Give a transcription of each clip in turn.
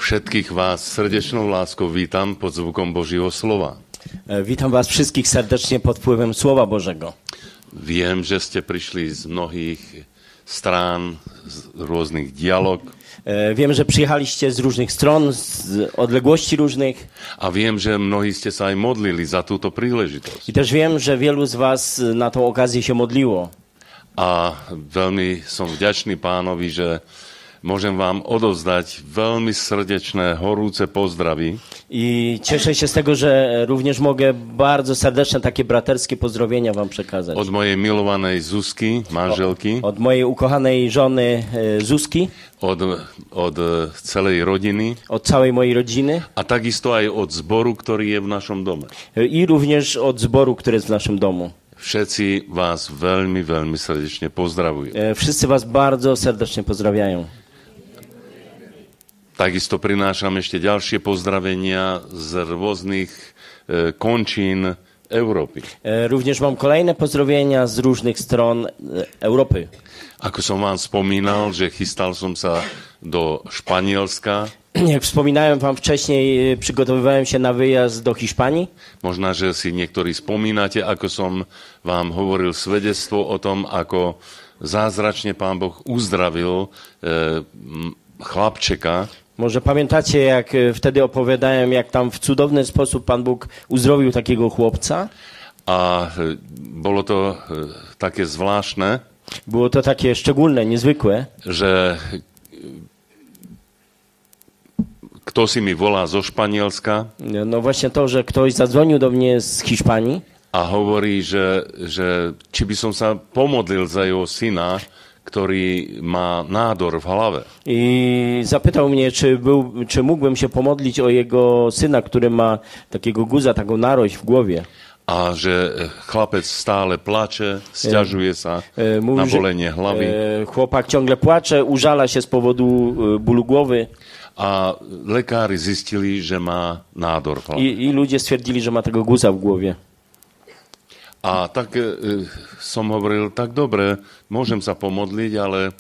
Všetkých vás srdečnou láskou vítam pod zvukom Božího slova. Witam was wszystkich serdecznie pod wpływem Słowa Bożego. Viem, že ste prišli z mnohých strán, z rôznych dialog. Wiem, że przyjechaliście z różnych stron, z odległości różnych. A viem, že mnohí ste sa aj modlili za túto príležitosť. I też wiem, że wielu z was na tą okazję się modliło. A veľmi som vďačný Pánovi, že môžem vám odovzdať veľmi srdečné, horúce pozdravy. I cieszę się z tego, że również mogę bardzo serdeczne takie braterskie pozdrowienia wam przekazać. Od mojej milovanej Zuzky, manželky. Od mojej ukochanej żony Zuzki. Od celej rodiny. Od całej mojej rodziny. A takisto aj od zboru, ktorý je v našom dome. I również od zboru, który jest w naszym domu. Všetci vás veľmi, veľmi srdečne pozdravujú. Wszyscy was bardzo serdecznie pozdrawiają. Takisto prinášam ešte ďalšie pozdravenia z rôznych končín Európy. Również mam kolejne pozdrowienia z różnych stron Europy. Ako som vám spomínal, že chystal som sa do Španielska. Jak wspominałem wam wcześniej, przygotowywałem się na wyjazd do Hiszpanii. Možno, že si niektorí spomínate, ako som vám hovoril svedectvo o tom, ako zázračne Pán Boh uzdravil chlapčeka. Może pamiętacie, jak wtedy opowiadałem, jak tam w cudowny sposób Pan Bóg uzdrowił takiego chłopca? A bolo to také zvláštne. Było to takie szczególne, niezwykłe. Že kto si mi volá zo Španielska. No właśnie to, że ktoś zadzwonił do mnie z Hiszpanii. A hovorí, že či by som sa pomodlil za jeho syna, ktorý má nádor v hlave. I zapytał mnie, czy mógłbym się pomodlić o jego syna, który ma takiego guza, taką narość w głowie. A že chlapec stále plače, sťažuje sa na bolenie hlavy. Chłopak ciągle płacze, użala się z powodu bólu głowy. A lekári zistili, že má nádor v hlave. I ludzie stwierdzili, że ma tego guza w głowie. A tak som hovoril, tak dobre, môžem sa pomodliť, ale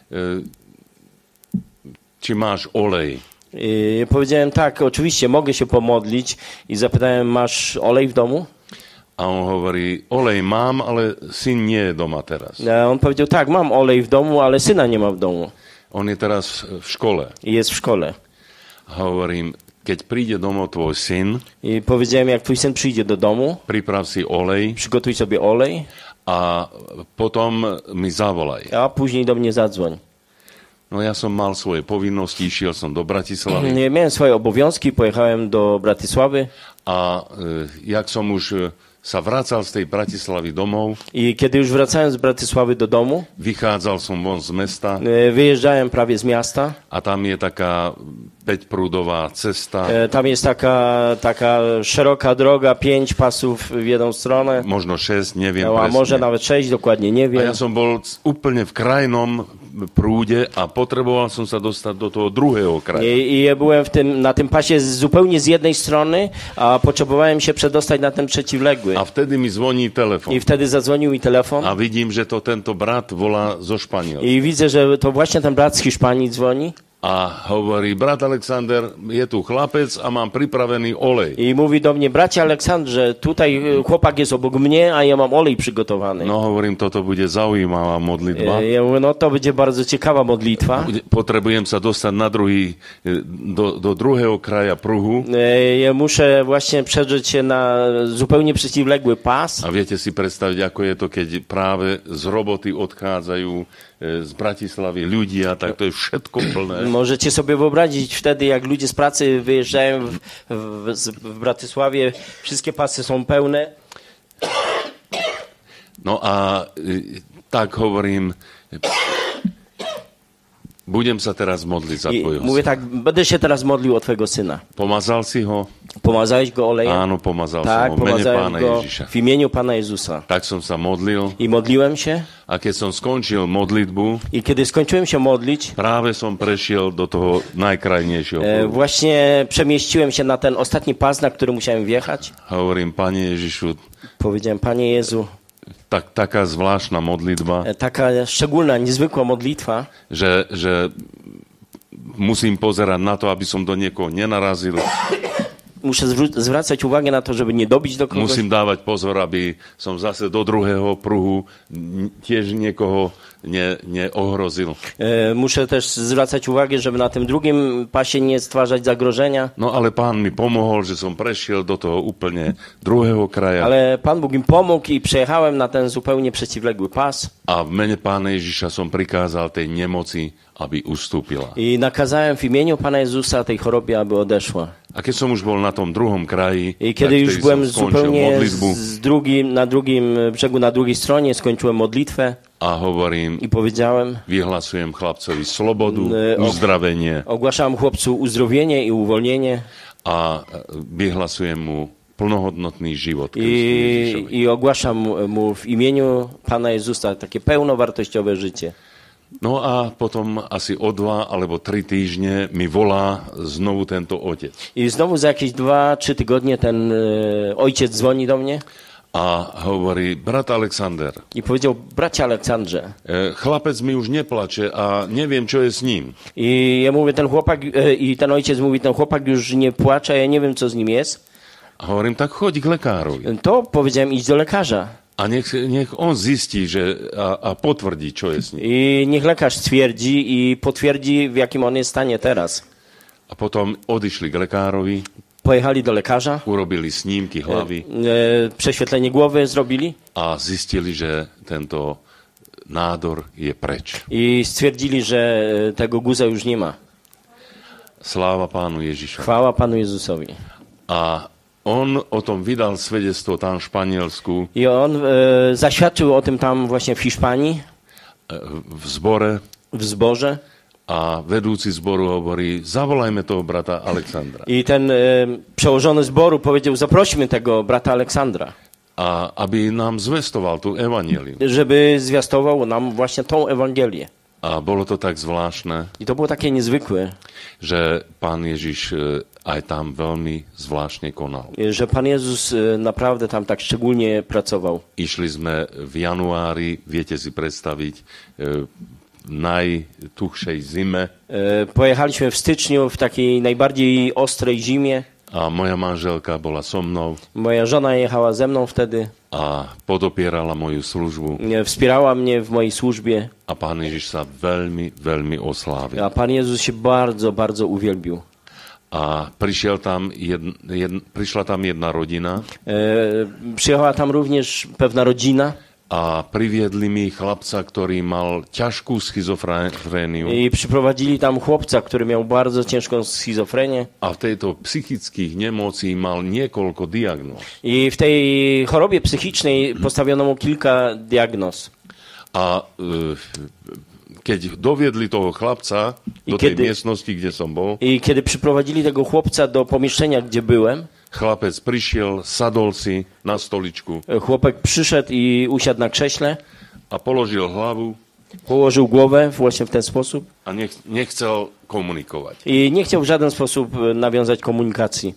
či máš olej? Powiedziałem tak, oczywiście mogę się pomodlić i zapytałem, masz olej w domu? A on hovorí, olej mám, ale syn nie je doma teraz. A on powiedział, tak, mam olej w domu, ale syna nie ma w domu. On je teraz v škole. I jest w szkole. A hovorím, keď príde domov tvoj syn, I powiedziałem, jak twój syn przyjdzie do domu, priprav si olej, przygotuj sobie olej, a potom mi zavolaj. a później do mnie zadzwoń. No ja som mal svoje povinnosti, išiel som do Bratislavy. Nie miałem swoje obowiązki, pojechałem do Bratysławy. A jak som už sa vracal z tej Bratislavy domov, I kiedy już wracałem z Bratysławy do domu, vychádzal som von z mesta wyjeżdżałem prawie z miasta. a tam je taká 5-prúdová cesta. Tam jest taka szeroka droga, 5 pasów w jedną stronę. Možno 6, neviem A może presne. nawet 6, dokładnie nie A wiem. ja som bol úplne v krajnom prúde a potreboval som sa dostať do toho druhého kraja. I ja byłem na tym pasie zupełnie z jednej strony, a potrzebowałem się przedostać na ten przeciwległy. A vtedy mi zvoní telefon. I wtedy zadzwonił mi telefon. A vidím, že to tento brat volá zo Španielska. I widzę, że to właśnie ten brat z Hiszpanii dzwoni. A hovorí, brat Alexander, je tu chlapec a mám pripravený olej. I mówi do mnie, bracie Aleksandrze, tutaj chłopak jest obok mnie, a ja mam olej przygotowany. No hovorím, toto bude zaujímavá modlitba. Ja mówię, no to będzie bardzo ciekawa modlitwa. Potrebujem sa dostať na do druhého kraja pruhu. Ja muszę właśnie przedrzeć się na zupełnie przeciwległy pas. A viete si predstaviť, ako je to, keď práve z roboty odchádzajú z Bratislavy ľudia, tak to je všetko plné. Możecie sobie wyobrazić wtedy, jak ludzie z pracy wyjeżdżają w Bratysławie, wszystkie pasy są pełne. No a tak hovorím, budem sa teraz modliť za I tvojho mówię syna. tak, będę się teraz modlił o twojego syna. Pomazal si ho? Pomazałeś go olejem? Áno, pomazal Tak, som ho. Mene pomazałem Pána go Ježiša. w imieniu Pana Jezusa. Tak som sa modlil I modliłem się. a keď som skončil modlitbu, I kiedy skończyłem się modlić, práve som prešiel do toho najkrajnejšieho pruhu. właśnie przemieściłem się na ten ostatni pas, na który musiałem wjechać. Hovorím, Pane Ježišu, Powiedziałem, Panie Jezu, taká zvláštna modlitba, taka szczególna, niezwykła modlitwa, že musím pozerať na to, aby som do niekoho nenarazil. Muszę zwracać uwagę na to, żeby nie dobić do kogoś. Musím dávať pozor, aby som zase do druhého pruhu tiež niekoho neohrozil. Muszę też zwracać uwagę, żeby na tym drugim pasie nie stwarzać zagrożenia. No ale Pán mi pomohol, že som prešiel do toho úplne druhého kraja. Ale Pan Bóg im pomógł i przejechałem na ten zupełnie przeciwległy pas. A v mene Pána Ježiša som prikázal tej nemoci, aby ustúpila. I nakazałem w imieniu Pana Jezusa tej chorobie, aby odeszła. A keď som už bol na tom druhom kraji, I kiedy już byłem zupełnie modlitbu na drugim brzegu, na drugiej stronie, skończyłem modlitwę a hovorím, i powiedziałem, vyhlasujem chlapcovi slobodu, uzdravenie ogłaszałem chłopcu uzdrowienie i uwolnienie a vyhlasujem mu plnohodnotný život. I ogłaszam mu w imieniu Pana Jezusa takie pełnowartościowe życie. No a potom asi o 2 alebo 3 týždne mi volá znovu tento otec. I znowu za jakieś 2-3 tygodnie ten ojciec dzwoni do mnie. A hovorí, brat Alexander. I powiedział, bracie Aleksandrze. Chlapec mi už neplače a neviem, čo je s ním. I ja mówię, ten chłopak, i ten ojciec mówi, ten chłopak już nie płacze, a ja nie wiem, co z nim jest. A hovorím, tak choď k lekárovi. To powiedziałem, idź do lekarza. A nech on zistí, a potvrdí, čo je s ním. I niech lekarz stwierdzi i potwierdzi, w jakim on jest stanie teraz. A potom odišli k lekárovi. Pojechali do lekarza. Urobili snímky hlavy. Prześwietlenie głowy zrobili. A zistili, že tento nádor je preč. I stwierdzili, że tego guza już nie ma. Sláva Pánu Ježišovi. Chwała Panu Jezusowi. A on o tom vydal svedectvo tam v Španielsku. I on zaświadczył o tym tam właśnie w Hiszpanii. V zbore. W zborze. A vedúci zboru hovorí, zavolajme toho brata Alexandra. I ten przełożony zboru powiedział, zaprośmy tego brata Aleksandra. A aby nám zvestoval tú evangelium. Żeby zwiastował nam właśnie tą Ewangelię. A bolo to tak zvláštne. I to było takie niezwykłe. Že Pán Ježiš aj tam veľmi zvláštne konal. Że Pan Jezus naprawdę tam tak szczególnie pracował. Išli sme v januári, viete si predstaviť, najtuchszej zime. Pojechaliśmy w styczniu w takiej najbardziej ostrej zimie. A moja manželka bola so mnou. Moja żona jechała ze mną wtedy. A podopierala moju službu. Wspierała mnie w mojej służbie. A Pán Ježiš sa veľmi, veľmi oslávil. A Pan Jezus się bardzo, bardzo uwielbił. A prišla tam jedna rodina. Przyjechała tam również pewna rodzina. A priviedli mi chlapca, ktorý mal ťažkú schizofréniu. I przyprowadzili tam chłopca, który miał bardzo ciężką schizofrenię. A v tejto psychických nemocí mal niekoľko diagnóz. I w tej chorobie psychicznej postawiono mu kilka diagnoz. A keď doviedli toho chlapca do tej miestnosti, kde som bol. I kiedy przyprowadzili tego chłopca do pomieszczenia, gdzie byłem. Chlapec prišiel, sadol si na stoličku. Chłopak przyszedł i usiadł na krześle. A položil hlavu. Położył głowę właśnie w ten sposób. A nechcel komunikovať. I nie chciał w żaden sposób nawiązać komunikacji.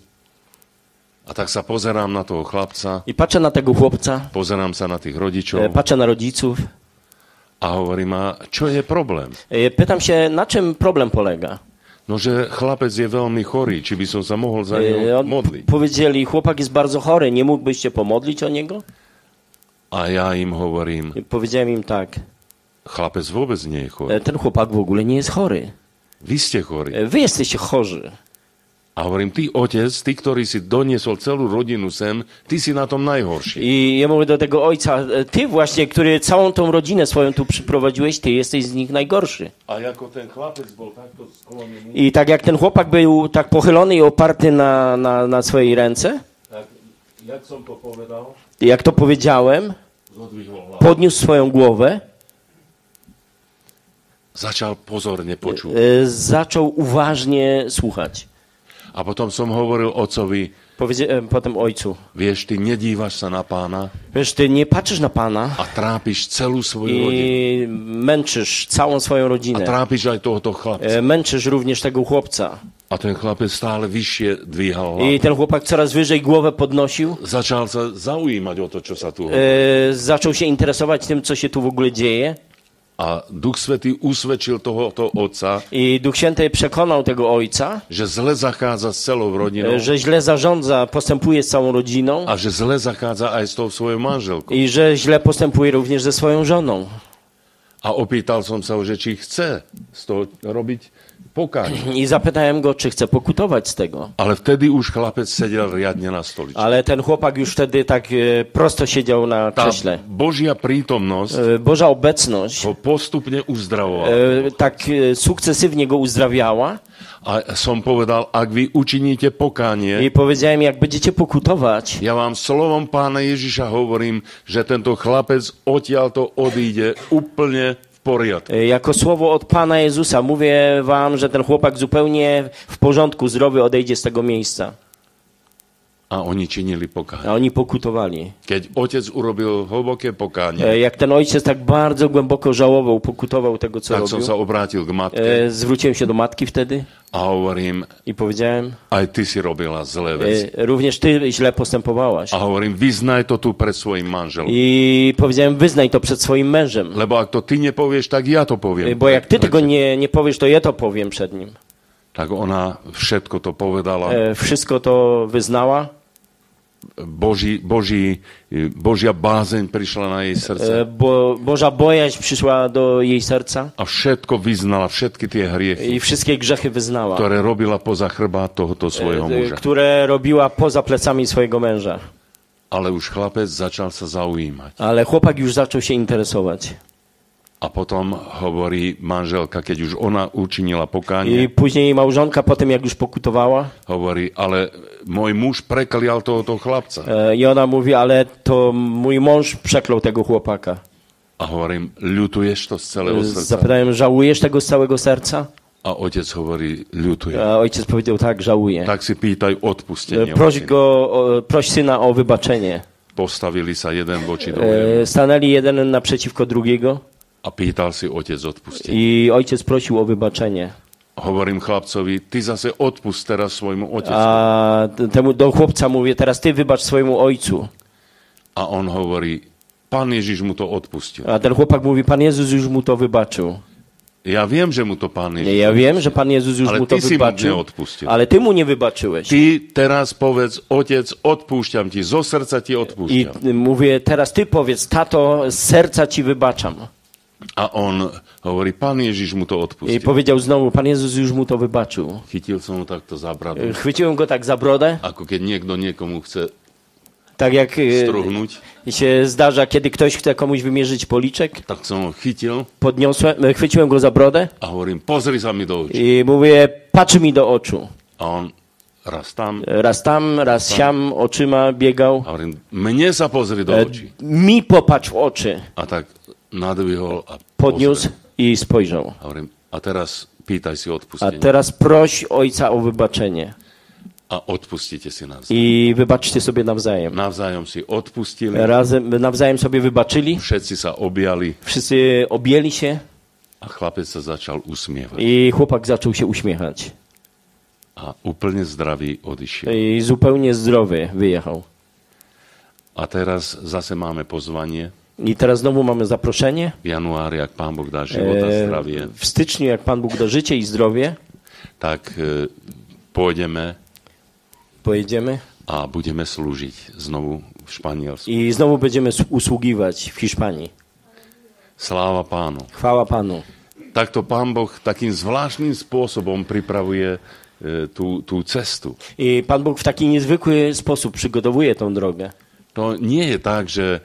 A tak sa pozerám na toho chlapca. I patrzę na tego chłopca. Pozerám sa na tych rodzicov. Patrzę na rodziców. A hovorím, a čo je problém? Pytam się, na czym problem polega? No, že chlapec je veľmi chorý, či by som sa mohol za neho modliť. Powiedzieli, chłopak jest bardzo chory, nie mógłbyście pomodlić o niego? A ja im hovorím. Powiedziałem im tak. Chlapec vôbec nie je chorý. Ten chłopak w ogóle nie jest chory. Vy ste chorí. Wy jesteście chorzy. A hovorím, ty otec, ty, ktorý si doniesol celú rodinu sem, ty si na tom najhorší. I ja mówię do tego ojca, ty właśnie, który całą tą rodzinę swoją tu przyprowadziłeś, ty jesteś z nich najgorszy. A jako ten chlapec bol takto sklonený. I tak jak ten chłopak był tak pochylony i oparty na swojej ręce, tak, jak som to povedal, jak to powiedziałem, podniósł swoją głowę, začal pozorne počúvať. Zaczął uważnie słuchać. A potom som hovoril otcovi, potem ojcu, vieš, ty nedívaš sa na Pána, wiesz, ty nie patrzysz na Pana a trápiš celú svoju i rodinu. męczysz całą swoją A rodzinę. trápiš aj tohoto chlapca. Męczysz również tego chłopca. A ten chlapec stále vyššie dvíhal hlavu. I ten chłopak coraz wyżej głowę podnosił. Začal sa zaujímať o to, čo sa tu hovorí. Zaczął się interesować tym, co się tu w ogóle dzieje. A Duch Svätý usvedčil tohoto otca, I Duch Święty przekonał tego ojca, že zle zachádza s celou rodinou że źle zarządza, postępuje z całą rodziną a že zle zachádza aj s tou svojou manželkou. i że źle postępuje również ze swoją żoną. A opýtal som sa ho, že či chce z toho robiť pokánie. I zapytałem go, czy chce pokutować z tego. Ale vtedy už chlapec sedel riadne na stoličke. Ale ten chłopak już wtedy tak prosto siedział na Tá krześle. Božia prítomnosť Boża obecność ho postupne uzdravovala. tak sukcesywnie go uzdrawiała. A som povedal, ak vy učiníte pokánie, I powiedziałem, jak będziecie pokutować, ja vám slovom Pána Ježiša hovorím, že tento chlapec odtiaľto odíde úplne v poriadku. jako słowo od Pana Jezusa, mówię wam, że ten chłopak zupełnie w porządku, zdrowy odejdzie z tego miejsca. A oni činili pokánie. A oni pokutowali. Keď otec urobil hlboké pokánie, Jak ten ojciec tak bardzo głęboko żałował, pokutował tego, co tak som robił, sa obrátil k matke zwróciłem się do matki wtedy a hovorím, i powiedziałem, aj ty si robila zlé veci. również ty źle postępowałaś. A hovorím, vyznaj to tu pred svojim manželom. I powiedziałem, wyznaj to przed swoim mężem. Lebo ak to ty nepovieš, tak ja to poviem. Bo jak ty tego nie powiesz, to ja to powiem przed nim. Tak ona všetko to povedala. Wszystko to wyznała. Božia bázeň prišla na jej srdce. Boża bojaźń przyszła do jej serca A všetko vyznala, všetky tie hriechy, i wszystkie grzechy wyznała, ktoré robila poza chrbát tohoto svojho muža. które robiła poza plecami swojego męża. Ale už chlapec začal sa zaujímať. Ale chłopak już zaczął się interesować. A potom hovorí manželka, keď už ona učinila I pokánie, później małżonka, po tym jak już pokutowała, hovorí, ale môj muž preklial tohoto chlapca. i ona mówi, ale to mój mąż przeklął tego chłopaka. A hovorím, ľutuješ to z celého srdca? Zapytałem, żałujesz tego z całego serca? A otec hovorí, ľutujem. A ojciec powiedział, tak, żałuję. Tak si pýtaj odpustenie. Proś syna o wybaczenie. Postavili sa jeden voči druhému Stanęli jeden naprzeciwko drugiego a pýtal si otec odpustenie. i ojciec prosił o wybaczenie. Hovorím chlapcovi, ty zase odpust teraz svojmu otcu. A do chłopca mówię, teraz ty wybacz swojemu ojcu. A on hovorí, Pán Ježiš mu to odpustil. A ten chłopak mówi, Pan Jezus już mu to wybaczył. Ja viem, že mu to Pán Ježiš Ja wiem, że Pan Jezus już Ale mu to ty si mu wybaczył, neodpustil. ale ty mu nie wybaczyłeś. Ty teraz povedz, otec, odpúšťam ti, zo srdca ti I odpúšťam. mówię, teraz ty powiedz, tato, z serca ci wybaczam. A on hovorí, Pán Ježiš mu to I odpustil. powiedział znowu, Pan Jezus już mu to wybaczył. Chytil som ho takto za bradu. Chwyciłem go tak za brodę, Ako keď niekto niekomu chce tak jak struhnúť, się zdarza, kiedy ktoś chce komuś wymierzyć policzek. tak som ho chytil Chwyciłem go za brodę a hovorím, pozri sa mi do očí. i mówię, patrzy mi do oczu. A on raz tam, Raz siam oczyma biegał. a hovorím, mne sa pozri do očí. Mi popatrz w oczy. A tak nadvihol a Podniósł pozrel. i spojrzał. A hovorím, a teraz pýtaj si A odpustenie. teraz proś ojca o wybaczenie. A odpustite si navzájom. I wybaczcie sobie nawzajem. Navzájom si odpustili, Nawzajem sobie wybaczyli. všetci sa objali Wszyscy objęli się a chlapec sa začal usmievať. i chłopak zaczął się uśmiechać. A úplne zdravý odišiel. I zupełnie zdrowy wyjechał. A teraz zase máme pozvanie I teraz znowu mamy zaproszenie. v januári, ak Pán Boh dá život a zdravie, W styczniu, jak Pan Bóg da życie i zdrowie, tak pôjdeme pojedziemy a budeme slúžiť znovu v Španielsku. i znowu będziemy usługiwać w Hiszpanii. Sláva Pánu. Chwała Panu. Takto Pán Boh takým zvláštnym spôsobom pripravuje tú cestu. I Pan Bóg w taki niezwykły sposób przygotowuje tą drogę. To nie je tak, že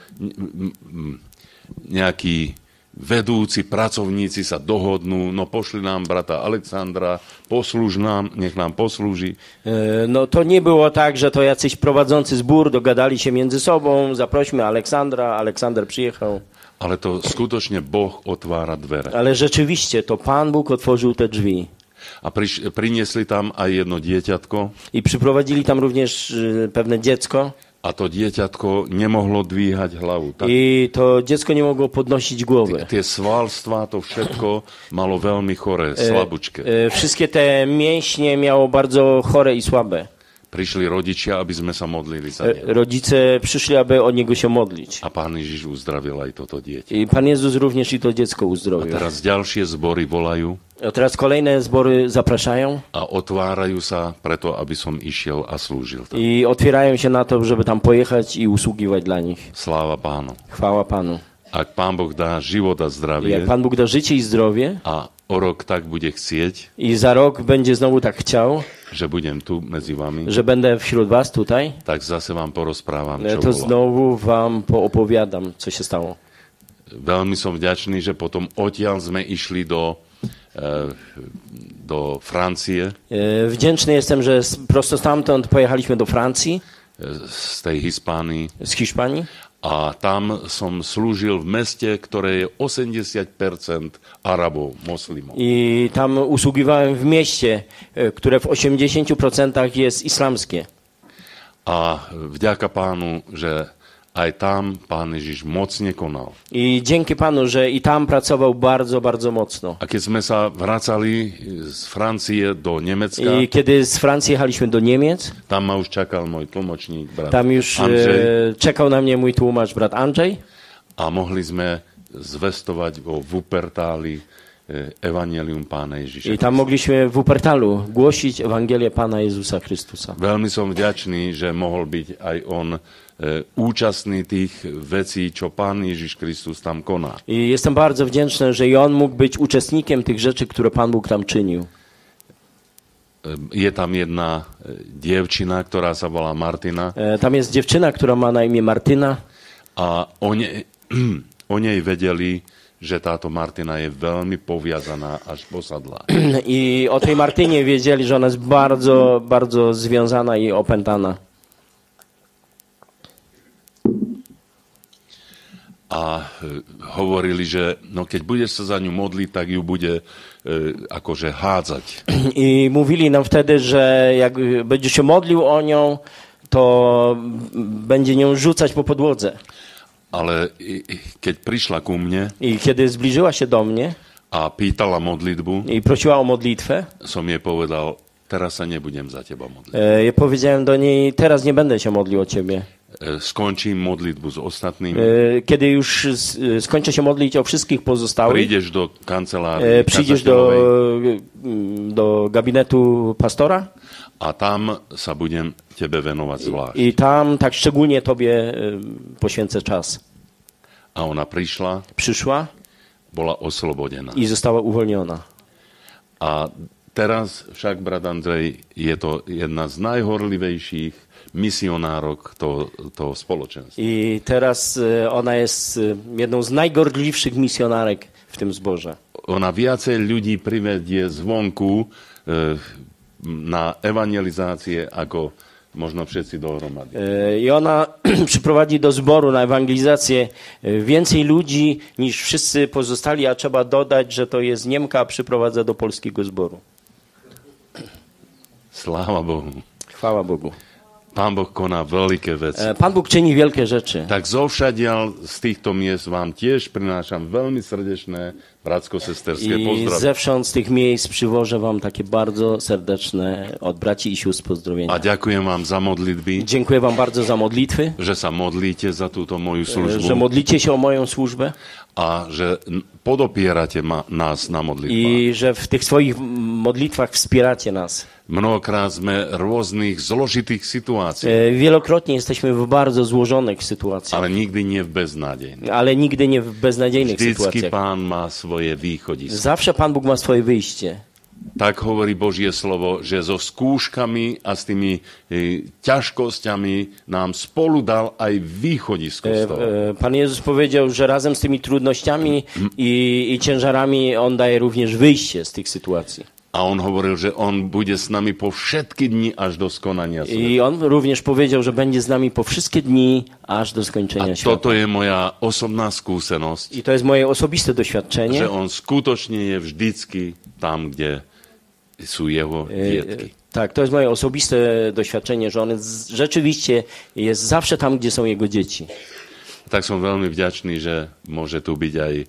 nejakí vedúci pracovníci sa dohodnú, no pošli nám brata Aleksandra, poslúž nám, nech nám poslúži. No to nie było tak, że to jacyś prowadzący zbór dogadali się między sobą, zaprośmy Aleksandra, Aleksander przyjechał. Ale to skutočne Boh otvára dvere. Ale rzeczywiście to Pan Bóg otworzył te drzwi. A priniesli tam aj jedno dieťatko I przyprowadzili tam również pewne dziecko. a to dieťatko nemohlo dvíhať hlavu. Tak, I to dziecko nie mogło podnosić głowy. tie svalstvá, to všetko malo veľmi choré, slabúčke. Wszystkie te mięśnie miało bardzo chore i słabe. prišli rodičia, aby sme sa modlili za neho. Rodzice przyszli, aby o niego się modlić. A Pán Ježiš uzdravil aj toto dieťa. I Pan Jezus również i to dziecko A uzdrowił. teraz ďalšie zbory volajú A teraz kolejne zbory zapraszają a otvárajú sa preto, aby som išiel a slúžil tam. i otwierają się na to, żeby tam pojechać i usługiwać dla nich. Sláva Pánu. Chwała Panu. Ak Pán Boh dá život a Jak zdravie Pan Bóg da życie i zdrowie a o rok tak bude chcieť, i za rok będzie znowu tak chciał, že budem tu medzi vami, że będę wśród was tutaj, tak zase vám porozprávam, čo to bolo. znowu wam poopowiadam, co się stało. Veľmi som vďačný, že potom odtiaľ sme išli do Francie, Wdzięczny jestem, że prosto stamtąd pojechaliśmy do Francji, z tej Hispánii, z Hiszpanii a tam som slúžil v meste, ktoré je 80% Arabov, moslimov. i tam usługiwałem w mieście, które w 80% jest islamskie. A vďaka Pánu, že aj tam Pán Ježiš mocne konal. I dzięki Panu, że i tam pracował bardzo, bardzo mocno. A keď sme sa vracali z Francie do Nemecka, I kiedy z Francji jechaliśmy do Niemiec, tam ma už čakal môj tlmočník, brat tam już Andrzej, czekał na mnie mój tłumacz, brat Andrzej. a mohli sme zvestovať vo Wuppertali Evangelium Pána Ježiša. I tam mogliśmy w Wuppertalu głosić Ewangelię Pana Jezusa Chrystusa. Veľmi som vďačný, že mohol byť aj on účastný tých vecí, čo Pán Ježiš Kristus tam koná. I jestem bardzo wdzięczny, że i on mógł być uczestnikiem tych rzeczy, które Pan Bóg tam czynił. Je tam jedna dievčina, ktorá sa volá Martina Tam jest dziewczyna, która ma na imię Martyna a o nej vedeli, že táto Martina je veľmi poviazaná až posadlá. i o tej Martynie wiedzieli, że ona jest bardzo, bardzo związana i opętana. A hovorili, že no, keď budeš sa za ňu modliť, tak ju bude akože hádzať. I mówili nam wtedy, że jak będziesz się modlił o nią, to będzie nią rzucać po podłodze. Ale keď prišla ku mne I kiedy zbliżyła się do mnie a pýtala modlitbu, i prosiła o modlitwę, som jej povedal, teraz sa nebudem za teba modliť. ja powiedziałem do niej, teraz nie będę się modlił o ciebie. Skončím modlitbu s ostatnými, Kiedy już skończę się modlić o wszystkich pozostałych, prídeš do kancelárii przyjdziesz do gabinetu pastora a tam sa budem tebe venovať zvlášť. i tam tak szczególnie tobie poświęcę czas. A ona Przyszła bola oslobodená. i została uwolniona. A teraz však, brat Andrej, je to jedna z najhorlivejších misionárok toho spoločenstva. I teraz ona jest jedną z najgorliwszych misjonarek w tym zborze. Ona viacej ľudí privedie zvonku na evangelizácie ako možno všetci dohromady. I ona przyprowadzi do zboru na ewangelizację więcej ludzi niż wszyscy pozostali, a trzeba dodać, że to jest Niemka, a przyprowadza do polskiego zboru. Sláva Bohu. Chwała Bogu. Pán Boh koná veľké veci. Pan Bóg czyni wielkie rzeczy. Tak zovšadiaľ z týchto miest vám tiež prinášam veľmi srdečné bratsko-sesterské I pozdravy. zewsząd z tych miejsc przywożę wam takie bardzo serdeczne od braci i sióstr A pozdrowienia. ďakujem vám za modlitby, Dziękuję wam bardzo za modlitwy, že sa modlíte za túto moju że službu modlicie się o moją służbę a že podopierate nás na modlitbách. i że w tych swoich modlitwach wspieracie nas. Mnohokrát sme v rôznych zložitých situáciách, Wielokrotnie jesteśmy w bardzo złożonych sytuacjach, ale nikdy nie v beznádejných. ale nigdy nie w beznadziejnych Vždycky sytuacjach. Pán má svoje východisko. Zawsze Pan Bóg ma swoje wyjście. Tak hovorí Božie slovo, že so skúškami a s tými ťažkosťami nám spolu dal aj východisko z toho. Pan Jezus powiedział, że razem z tymi trudnościami i ciężarami On daje również wyjście z tych sytuacji. A on hovoril, že on bude s nami po všetky dni až do skonania sveta. I On również powiedział, że będzie z nami po wszystkie dni, aż do A skończenia świata. toto je moja osobná skúsenosť, I to jest moje osobiste doświadczenie. že on skutočne je vždycky tam, kde sú jeho dietky. Tak, to jest moje osobiste doświadczenie, że On rzeczywiście jest zawsze tam, gdzie są Jego dzieci. Tak som veľmi vďačný, že môže tu byť aj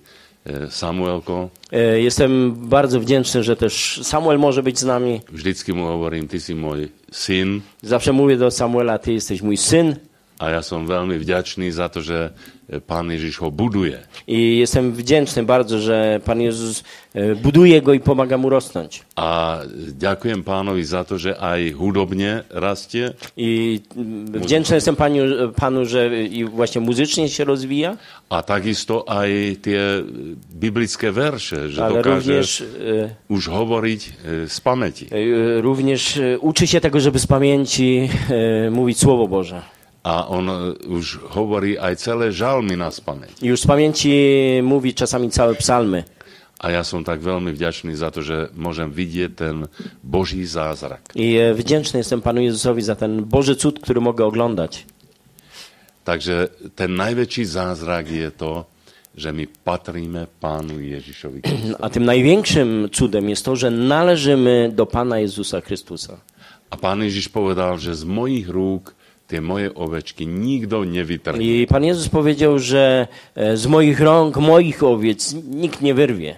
Samuelko, Jestem bardzo wdzięczny, że też Samuel może być z nami. vždycky mu hovorím, ty si môj syn Zawsze mówię do Samuela, ty jesteś mój syn. a ja som veľmi vďačný za to, že Pán Ježiš ho buduje. I jestem wdzięczny bardzo, że Pan Jezus buduje go i pomaga mu rosnąć. A ďakujem Pánovi za to, že aj hudobne rastie I wdzięczny jestem Panu, że i właśnie muzycznie się rozwija, a takisto aj tie biblické verše, že ale dokáže również, už hovoriť z pamäti. również uczy się tego, żeby z pamięci mówić Słowo Boże. A on už hovorí aj celé žalmy na spamäť. I już z pamięci mówi czasami całe psalmy. A ja som tak veľmi vďačný za to, že môžem vidieť ten Boží zázrak. I wdzięczny jestem Panu Jezusowi za ten Boży cud, który mogę oglądać. Takže ten najväčší zázrak je to, že my patríme Pánu Ježišovi Kristovi. A tym największym cudem jest to, że należymy do Pana Jezusa Chrystusa. A Pán Ježiš povedal, že z mojich rúk tie moje ovečky nikto nevytrhne. I Pan Jezus powiedział, że z moich rąk, moich owiec nikt nie wyrwie.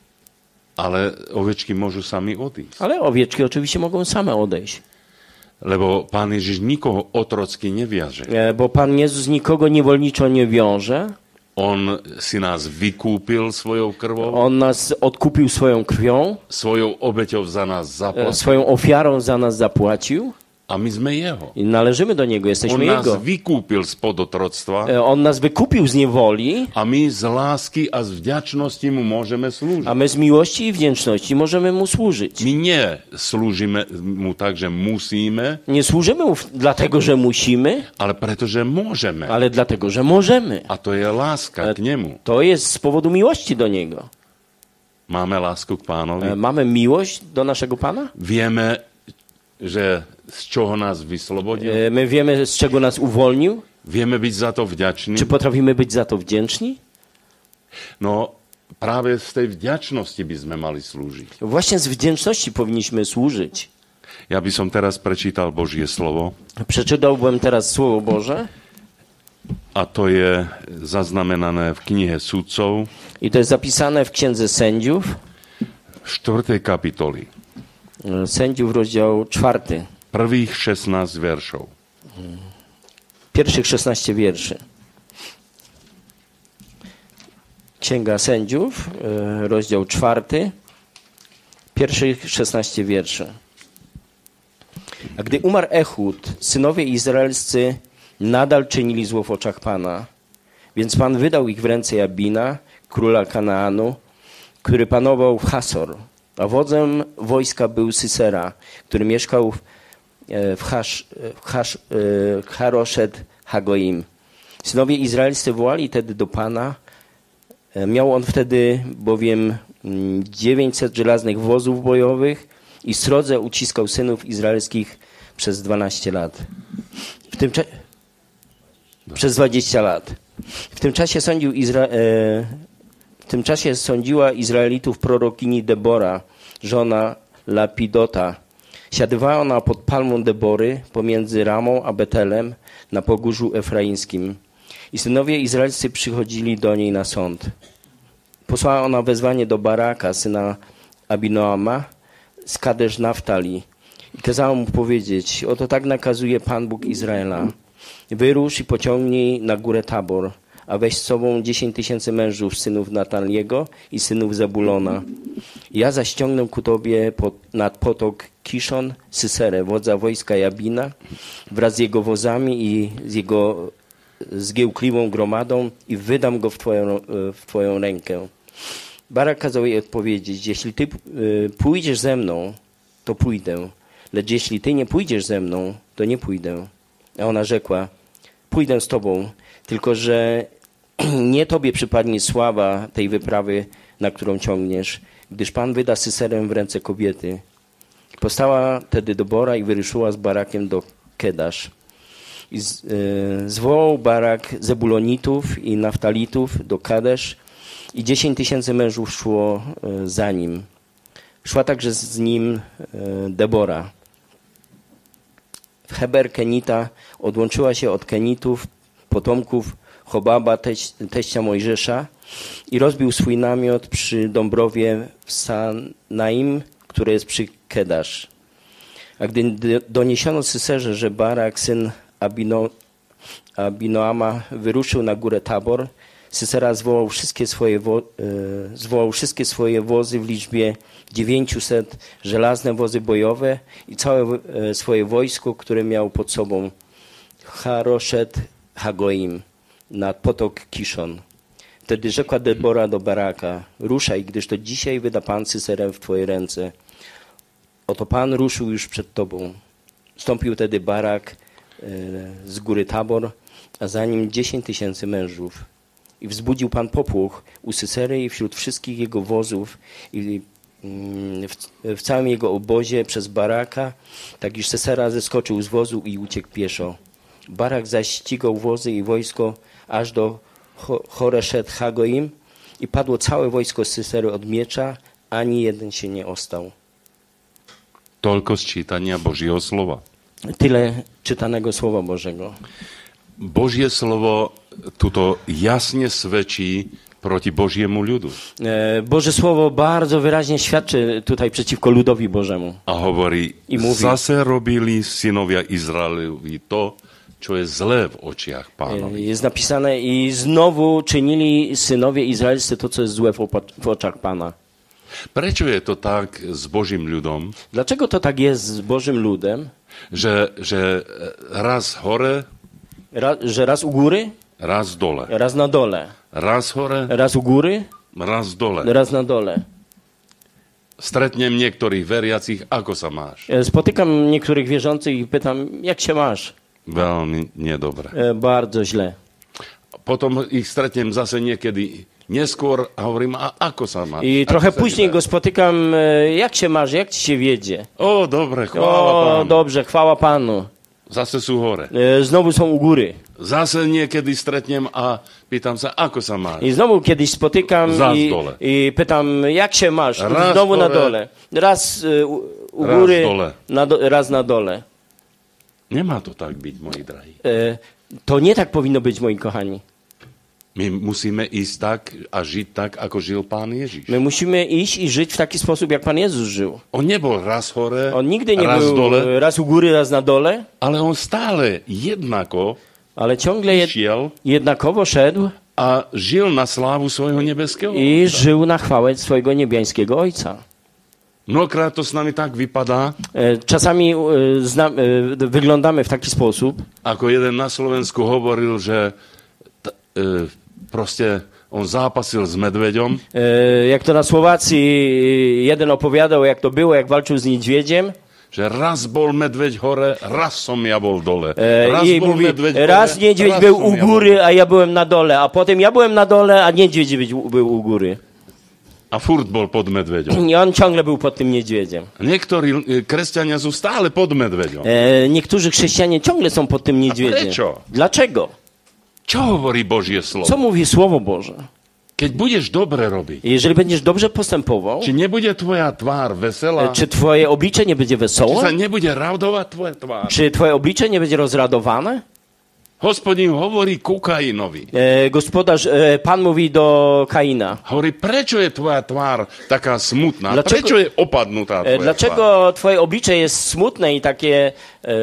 Ale ovečky môžu sami odísť. Ale owieczki oczywiście mogą same odejść. Lebo Pán Ježiš nikoho otrocky neviaže. Bo Pan Jezus nikogo niewolniczo nie wiąże. On si nás vykúpil svojou krvou, On nas odkupił swoją krwią, svojou obeťou za nás zaplatil swoją ofiarą za nas zapłacił a my sme jeho. i należymy do Niego, On jesteśmy nás Jego. vykúpil spod otroctva On nas wykupił z niewoli, a my z lásky a z vďačnosti mu môžeme slúžiť. a my z miłości i wdzięczności możemy Mu służyć. My nie slúžime mu tak, že musíme, Nie służymy Mu dlatego, że musimy, ale pretože môžeme. ale dlatego, że możemy. A to je láska k nemu. To jest z powodu miłości do Niego. Máme lásku k Pánovi. Mamy miłość do naszego Pana? Vieme, že z čoho nás vyslobodil. My wiemy, z czego nas uwolnił? Vieme byť za to vďační. Czy potrafimy być za to wdzięczni? No práve z tej vďačnosti by sme mali slúžiť. Właśnie z wdzięczności powinniśmy służyć. Ja by som teraz prečítal Božie slovo Przeczytałbym teraz Słowo Boże a to je zaznamenané v knihe Sudcov i to jest zapisane w Księdze Sędziów, v 4. kapitoli. Sędziów rozdział 4, Prvých 16 veršov. pierwszych 16 wierszy. Księga Sędziów, rozdział 4, pierwszych 16 wierszy. A gdy umarł Ehud, synowie izraelscy nadal czynili zło w oczach Pana, więc Pan wydał ich w ręce Jabina, króla Kanaanu, który panował w Hasor, a wodzem wojska był Sysera, który mieszkał w Haroszet Hagoim. Synowie izraelscy wołali wtedy do Pana. Miał on wtedy bowiem 900 żelaznych wozów bojowych i srodze uciskał synów izraelskich przez 12 lat. Przez 20 lat. W tym czasie sądziła Izraelitów prorokini Debora, żona Lapidota. Siadywała ona pod palmą Debory pomiędzy Ramą a Betelem na pogórzu efraimskim. I synowie izraelscy przychodzili do niej na sąd. Posłała ona wezwanie do Baraka, syna Abinoama, z Kadesz Naftali. I kazała mu powiedzieć: oto tak nakazuje Pan Bóg Izraela. Wyrusz i pociągnij na górę Tabor, a weź z sobą 10 000 mężów, synów Nataniego i synów Zabulona. Ja zaś ściągnę ku tobie nad potok Kiszon, Syserę, wodza wojska Jabina, wraz z jego wozami i z jego zgiełkliwą gromadą i wydam go w twoją rękę. Barak kazał jej odpowiedzieć: jeśli ty pójdziesz ze mną, to pójdę, lecz jeśli ty nie pójdziesz ze mną, to nie pójdę. A ona rzekła: pójdę z tobą, tylko że nie tobie przypadnie sława tej wyprawy, na którą ciągniesz, gdyż Pan wyda Syserę w ręce kobiety. Postała tedy Debora i wyruszyła z Barakiem do Kedasz. I zwołał Barak Zebulonitów i Naftalitów do Kadesz i 10 000 mężów szło za nim. Szła także z nim Debora. Heber Kenita odłączyła się od Kenitów, potomków Chobaba, teścia Mojżesza, i rozbił swój namiot przy Dąbrowie w Sanaim, które jest przy Kedasz. A gdy doniesiono Syserze, że Barak, syn Abinoama, wyruszył na górę Tabor, Sysera zwołał wszystkie swoje wozy w liczbie 900, żelazne wozy bojowe i całe swoje wojsko, które miał pod sobą Haroszet Hagoim nad potok Kiszon. Wtedy rzekła Debora do Baraka: ruszaj, gdyż to dzisiaj wyda Pan Syserę w twoje ręce. Oto Pan ruszył już przed tobą. Wstąpił wtedy Barak z góry Tabor, a za nim 10 000 mężów. I wzbudził Pan popłoch u Sysery i wśród wszystkich jego wozów i w całym jego obozie przez Baraka, tak iż Sysera zeskoczył z wozu i uciekł pieszo. Barak zaś ścigał wozy i wojsko aż do Horeszet Hagoim i padło całe wojsko Sysery od miecza, ani jeden się nie ostał. Toľko z čítania Božieho slova. Tyle czytanego Słowa Bożego. Božie slovo tuto jasne svedčí proti Božiemu ľudu. Boże Słowo bardzo wyraźnie świadczy tutaj przeciwko ludowi Bożemu. A hovorí, zase robili synovia Izraelovi to, čo je zlé v očiach Pánovi. Jest napisane: i znowu czynili synowie izraelscy to, co jest złe w oczach Pana. Prečo je to tak s Božím ľudom? Dlaczego to tak jest z Bożym ludem? Že raz hore, Że raz u góry, raz dole. raz na dole. Raz hore, Raz u góry, raz dole. raz na dole. Stretnem niektorých veriacich, ako sa máš? Spotykam niektórych wierzących i pytam: jak się masz? Veľmi nedobre. Bardzo źle. Potom ich stretnem zase niekedy neskôr a hovorím, a ako sa máš? I Ako trochę sa później ti go spotykam: jak się masz, jak ci się wiedzie? O, dobre, chvála O, Pánu. dobrze, chwała Panu. Zase sú hore. Znowu są u góry. Zase niekedy stretnem a pýtam sa, ako sa máš? I znowu kiedyś spotykam Zas dole. i pytam: jak się masz? Raz Znowu na dole. dole. Raz u Raz góry, dole. raz na dole. Nemá to tak byť, moji drahí. To nie tak powinno być, moi kochani. My musíme ísť tak a žiť tak, ako žil Pán Ježiš. My musimy iść i żyć w taki sposób, jak Pan Jezus żył. On nebol raz hore, On nigdy nie raz był dole, raz u góry, raz na dole, ale on stále jednako ale ciągle šiel jednakowo szedł a žil na slávu svojho nebeského i Otca. żył na chwałę swojego niebiańskiego Ojca. Mnohokrát to s nami tak vypadá, Czasami wyglądamy w taki sposób, ako jeden na Slovensku hovoril, že proste on zápasil s medveďom jak to na Słowacji jeden opowiadał, jak to było, jak walczył z niedźwiedziem. že raz bol medveď hore, raz som ja bol dole. Raz I bol mówi: medveď raz hore, niedźwiedź raz był som u ja góry, a ja byłem na dole, a potem ja byłem na dole, a niedźwiedź był u góry. A furt bol pod medveďom. I on ciągle był pod tym niedźwiedziem. Niektorí kresťania sú stále pod medveďom. Niektórzy chrześcijanie ciągle są pod tym niedźwiedziem. prečo? Dlaczego? Čo hovorí Božie slovo? Co mówi Słowo Boże? Keď budeš dobre robiť, Jeżeli będziesz dobrze postępował, či nebude tvoja tvár veselá, czy twoje oblicze nie będzie či wesołe? sa nebude radovať tvoja tvár. Czy twoje oblicze nie będzie rozradowane? Hospodin hovorí ku Kainovi. Pan mówi do Kaina. Hovorí, prečo je tvoja tvár taká smutná? Dlaczego- Prečo je opadnutá tvoja tvár? Dlaczego twoje oblicze jest smutne i takie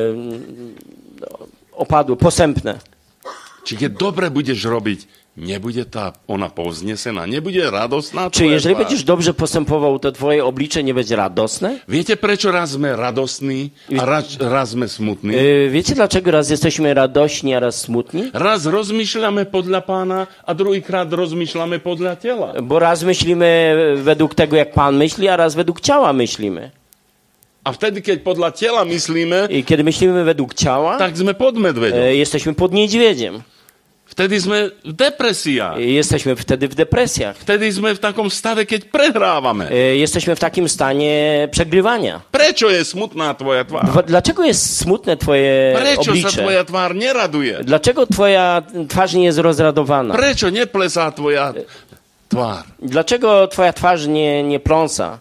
opadłe, posępne? Či keď dobre budeš robiť, nebude ona povznesená, nebude radosná Czy tvoja jeżeli tvár? będziesz dobrze postępował, to twoje oblicze nie będzie radosne? Viete, prečo raz sme radostní a raz sme smutní? Wiecie, dlaczego raz jesteśmy radośni, a raz smutni? Raz rozmýšľame podľa Pána a druhýkrát rozmýšľame podľa tela. Bo raz myślimy według tego, jak Pan myśli, a raz według ciała myślimy. A vtedy, keď podľa tela myslíme, I kiedy myślimy według ciała, tak sme pod medveďom. jesteśmy pod niedźwiedziem. Vtedy sme v depresiách. Jesteśmy wtedy w depresjach. Vtedy sme v takom stave, keď prehrávame. Jesteśmy w takim stanie przegrywania. Prečo je smutná tvoja tvár? Dlaczego jest smutne twoje Prečo sa oblicze? tvoja tvár neraduje? Dlaczego twoja twarz nie jest rozradowana? Prečo neplesá tvoja tvár? Dlaczego twoja twarz nie pląsa?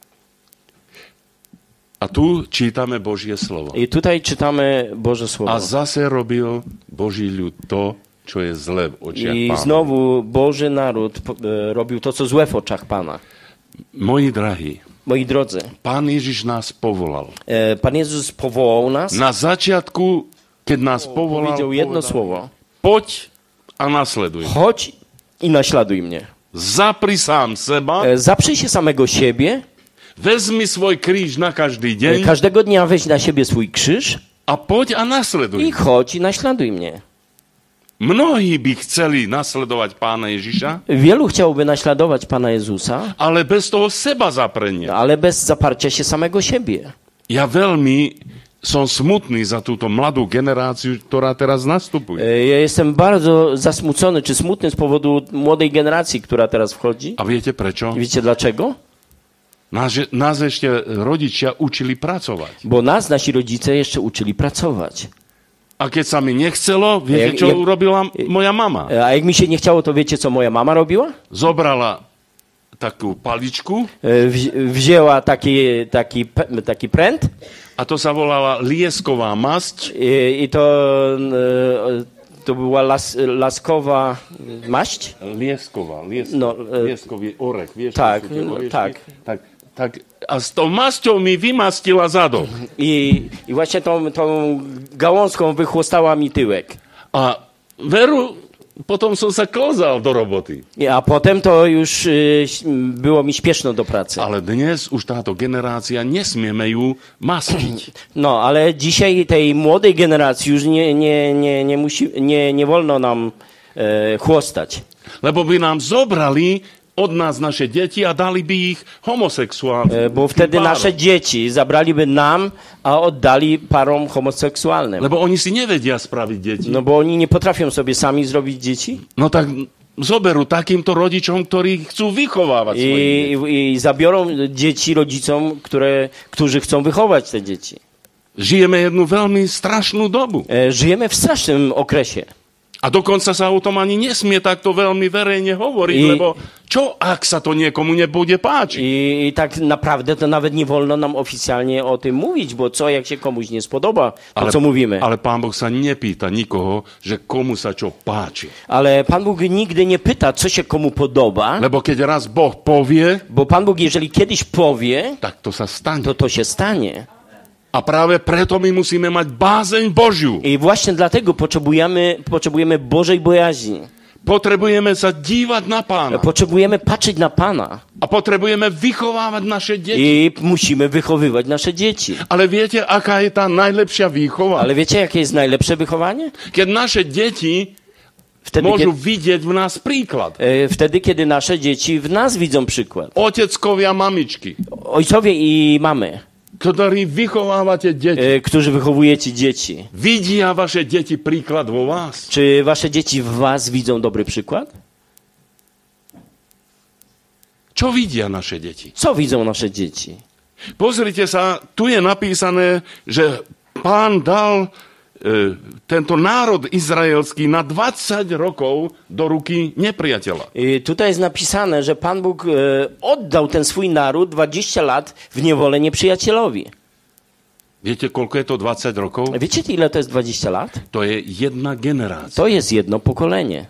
A tu čítame Božie slovo. I tutaj czytamy Boże A Słowo. zase robil Boží ľud to, čo je zlé v očiach I Pána. znowu Boży naród robił to, co złe w oczach Pana. Moji drahí, Moi drodzy, Pán Ježiš nás povolal. Pan Jezus powołał nas, Na začiatku, keď nás povolal, powiedział jedno povedal, słowo. poď a nasleduj. Chodź i naśladuj mnie. Zapri sám seba, Zaprzyj się samego siebie, vezmi svoj kríž na každý deň każdego dnia weź na siebie swój krzyż a poď a nasleduj. i chodź i naśladuj mnie. Mnohí by chceli nasledovať Pána Ježiša, Wielu chciałoby naśladować Pana Jezusa, ale bez toho seba zaprenia. ale bez zaparcia się samego siebie. Ja veľmi som smutný za túto mladú generáciu, ktorá teraz nastupuje. Ja jestem bardzo zasmucony czy smutny z powodu młodej generacji, która teraz wchodzi. A viete prečo? Wiecie dlaczego? Nás ešte rodičia učili pracovať. Bo nas nasi rodzice jeszcze uczyli pracować. A keď sa mi nechcelo, viete, čo Jak- urobila moja mama? A jak mi się nie chciało, to wiecie, co moja mama robiła? Zobrala takú paličku Wzięła taki pręt a to sa volala liesková masť i to była laskowa maść. Lieskový orech, vieš? Tak, to sú tie orešky? tak. Tak, a s tou masťou mi vymastila zadok. I właśnie tą gałązką wychłostała mi tyłek. A veru, potom som sa klzal do roboty. A potem to już było mi śpieszno do pracy. Ale dnes už táto generácia nesmieme ju mastiť. No, ale dzisiaj tej młodej generacji już nie wolno nam chłostać. Lebo by nám zobrali od nás naše deti a dali by ich homosexuálnym. Bo wtedy párom. nasze dzieci zabraliby nam, a oddali parom homoseksualnym. Lebo oni si nevedia spraviť deti. No bo oni nie potrafią sobie sami zrobić dzieci No tak zoberú takýmto rodičom, ktorí chcú vychovávať svoje deti. i zabiorą dzieci rodzicom, którzy chcą wychować te dzieci. Žijeme jednu veľmi strašnú dobu. Żyjemy w strasznym okresie. A dokonca sa o tom ani nesmie takto veľmi verejne hovoriť, lebo čo, ak sa to niekomu nebude páčiť? I tak naprawdę to nawet nie wolno nam oficjalnie o tym mówić, bo co jak się komuś nie spodoba, to co mówimy. Ale Pán Boh sa nepýta nikoho, že komu sa čo páči. Ale Pan Bóg nigdy nie pyta, co się komu podoba, Lebo keď raz Boh povie, bo Pan Bóg jeżeli kiedyś powie, tak to sa stane. to się stanie. A práve preto my musíme mať bázeň Božiu. I właśnie dlatego potrzebujemy Bożej bojaźni. Potrebujeme sa dívať na Pána. Potrzebujemy patrzeć na Pana. A potrebujeme vychovávať naše deti. I musimy wychowywać nasze dzieci. Ale viete, aká je tá najlepšia výchova? Ale wiecie, jakie jest najlepsze wychowanie? Keď naše deti môžu vidieť v nás príklad. Wtedy, kiedy nasze dzieci w nas widzą przykład. Oteckovia, mamičky, Ojcowie i mamy, ktorí vychovávate deti. którzy wychowujecie dzieci. Vidia vaše deti príklad vo vás? Czy wasze dzieci w was widzą dobry przykład? Čo vidia naše deti? Co widzą nasze dzieci? Pozrite sa, tu je napísané, že Pán dal tento národ izraelský na 20 rokov do ruky nepriateľa. Tutaj jest napisane, że Pan Bóg oddał ten swój naród 20 lat w niewolę nieprzyjacielowi. Viete, koľko je to 20 rokov? Wiecie, ile to jest 20 lat? To je jedna generácia. To jest jedno pokolenie.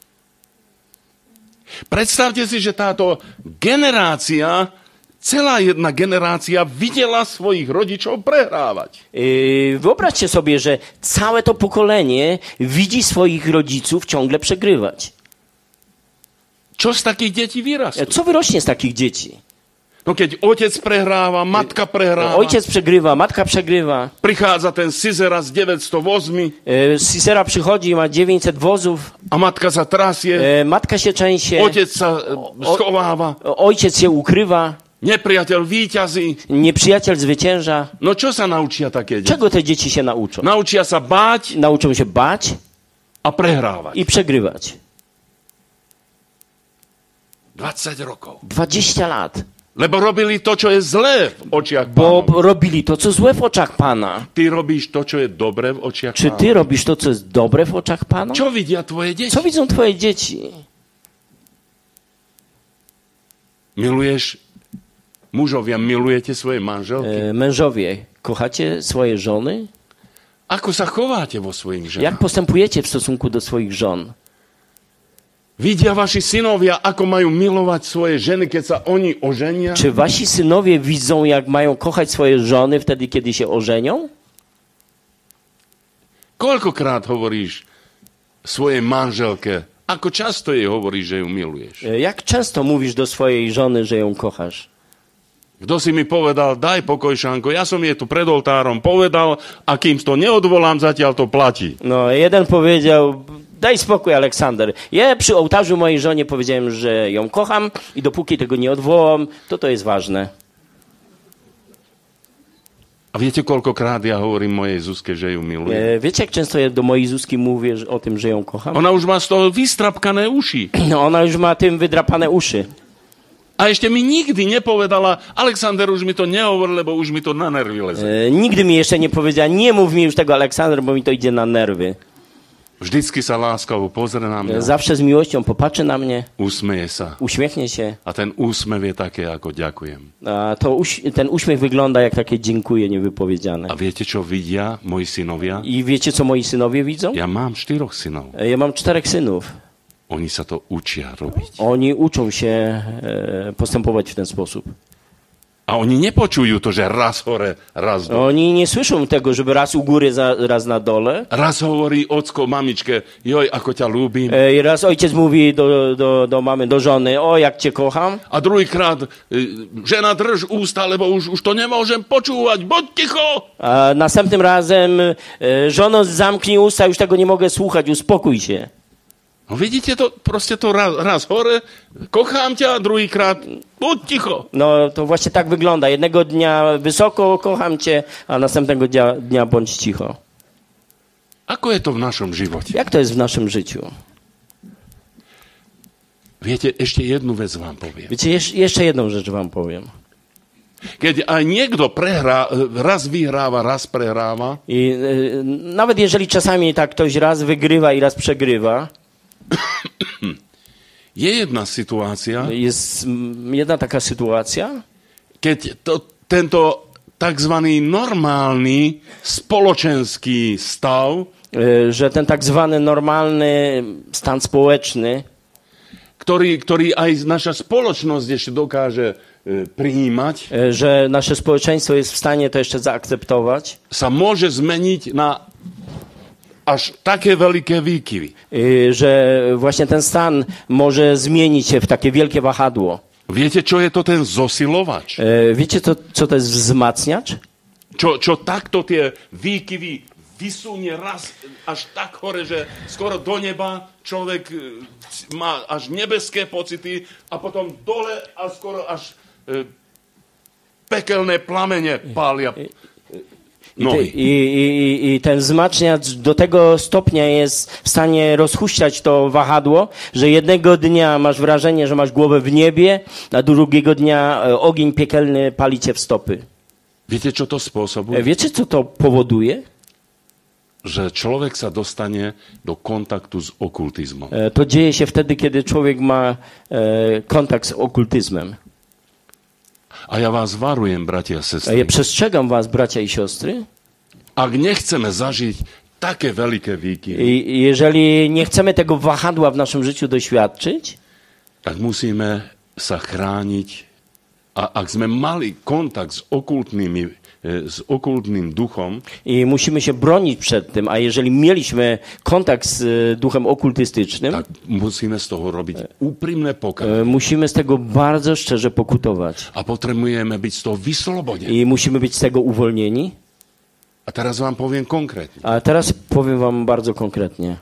Predstavte si, že táto generácia, celá jedna generácia videla svojich rodičov prehrávať. Wyobraźcie sobie, że całe to pokolenie widzi swoich rodziców ciągle przegrywać. Čo z takých detí vyrastú? Co wyrośnie z takich dzieci? No keď otec prehráva, matka prehráva, Ojciec przegrywa, matka przegrywa. prichádza ten Sisera z 900 vozmi Sisera przychodzi, ma 900 wozów, a matka sa trasie, matka się trzęsie, otec sa schováva, ojciec się ukrywa, nepriateľ víťazí. nieprzyjaciel zwycięża. No čo sa naučia také deti? Czego te dzieci się nauczą? Naučia sa báť Nauczą się bać a prehrávať. i przegrywać. 20 rokov. 20 lat. Lebo robili to, čo je zlé v očiach Bo Pána. robili to, co złe w oczach Pana. Ty robíš to, čo je dobré v očiach Czy Pána. ty robisz to, co jest dobre w oczach Pana? Čo vidia tvoje deti? Co widzą twoje dzieci? Miluješ, mužovia, milujete svoje manželky? Mężowie, kochacie swoje żony? Ako sa chováte vo svojich ženách? Jak postępujecie w stosunku do swoich żon? Vidia vaši synovia, ako majú milovať svoje ženy, keď sa oni oženia? Czy wasi synowie widzą, jak mają kochać swoje żony wtedy, kiedy się ożenią? Koľkokrát hovoríš svojej manželke, ako často jej hovoríš, že ju miluješ? Jak często mówisz do swojej żony, że ją kochasz? Kto si mi povedal, daj pokoj, Šanko, ja som je tu pred oltárom povedal a kým to neodvolám, zatiaľ to platí. No, jeden powiedział, daj spokój, Aleksander. Ja przy ołtarzu mojej żonie powiedziałem, że ją kocham i dopóki tego nie odwołam, to jest ważne. A viete, koľkokrát ja hovorím mojej Zuzke, že ju milujem? Wiecie, jak często ja do mojej Zuzki mówię o tym, że ją kocham? Ona už má z toho vystrapkané uši. No, ona już ma tym wydrapane uszy. A ešte mi nikdy nepovedala, Aleksander, už mi to nehovor, lebo už mi to na nervy leze. Nigdy mi jeszcze nie powiedziała, nie mów mi już tego, Aleksander, bo mi to idzie na nerwy. Vždycky sa láskavo pozrie na mňa, Zawsze z miłością popatrzy na mnie, usmeje sa. uśmiechnie się. A ten úsmev je také, ako ďakujem. A ten uśmiech wygląda jak takie dziękuję niewypowiedziane. A viete, čo vidia moji synovia? I wiecie, co moi synowie widzą? Ja mám 4 synov. Ja mam 4 synów. Oni sa to učia robiť. Oni uczą się postępować w ten sposób. A oni nepočujú to, že raz hore, raz dole. Oni nie słyszą tego, żeby raz u góry, raz na dole. Raz hovorí ocko mamičke, joj, ako ťa ľúbim. I raz ojciec mówi do mamy, do żony, o, jak cię kocham. A druhýkrát, žena drž ústa, lebo už to nemôžem počúvať, buď ticho. A następnym razem, żono, zamknij usta, już tego nie mogę słuchać, uspokój się. No vidíte to, proste to raz hore, kochám ťa, a druhýkrát, buď ticho. No to właśnie tak wygląda. Jednego dnia wysoko kocham cię, a następnego dnia bądź cicho. Ako je to v našom živote? Jak to jest w naszym życiu? Viete, ešte jednu vec vám poviem. Wiecie, jeszcze jedną rzecz wam powiem. Keď aj niekto raz vyhráva, raz prehráva, I nawet jeżeli czasami tak ktoś raz wygrywa i raz przegrywa, je jedna situácia, jest jedna taka sytuacja, keď tento takzvaný normálny spoločenský stav, że ten tak zwany normalny stan społeczny, ktorý aj naša spoločnosť ešte dokáže prijímať, że nasze społeczeństwo jest w stanie to jeszcze zaakceptować, sa môže zmeniť na až také veľké výkyvy. że właśnie ten stan może zmienić się w takie wielkie wahadło. Viete, čo je to ten zosilovač? Wiecie, co to jest wzmacniacz? Čo takto tie výkyvy vysunie raz až tak hore, že skoro do neba človek má až nebeské pocity a potom dole a skoro až pekelné plamene pália nohy. I ten wzmacniacz do tego stopnia jest w stanie rozhuśtać to wahadło, że jednego dnia masz wrażenie, że masz głowę w niebie, a drugiego dnia ogień piekielny pali cię w stopy. Viete, čo to spôsobuje? Wiecie, co to powoduje? Že človek sa dostane do kontaktu z okultizmom. To dzieje się wtedy, kiedy człowiek ma kontakt z okultyzmem. A ja vás varujem, bratia a Ja sestry, przestrzegam was, bracia i siostry, ak nechceme zažiť také veľké výkyvy, i jeżeli nie chcemy tego wahadła w naszym życiu doświadczyć, tak musíme sa chrániť. A ak sme mali kontakt s okultným duchom, i musimy się bronić przed tym, a jeżeli mieliśmy kontakt z duchem okultystycznym, tak musíme z toho robiť úprimné pokánie. musimy z tego bardzo szczerze pokutować. A potrebujeme byť z toho vyslobodení. I musimy być z tego uwolnieni. A teraz vám poviem konkrétne. A teraz powiem wam bardzo konkretnie.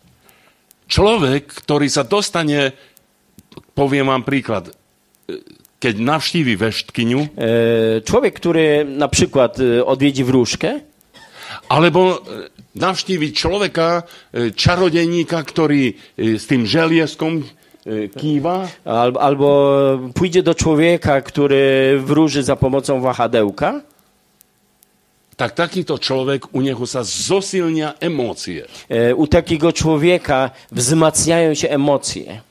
Človek, ktorý sa dostane, poviem vám príklad, keď navštíví veštkyňu, Człowiek, który na przykład odwiedzi wróżkę, alebo navštíví človeka, čarodejníka, ktorý s tým želieskom kýva, albo pójdzie do człowieka, który wróży za pomocą wahadełka, tak takýto človek, u neho sa zosilnia emócie. u takiego człowieka wzmacniają się emocje.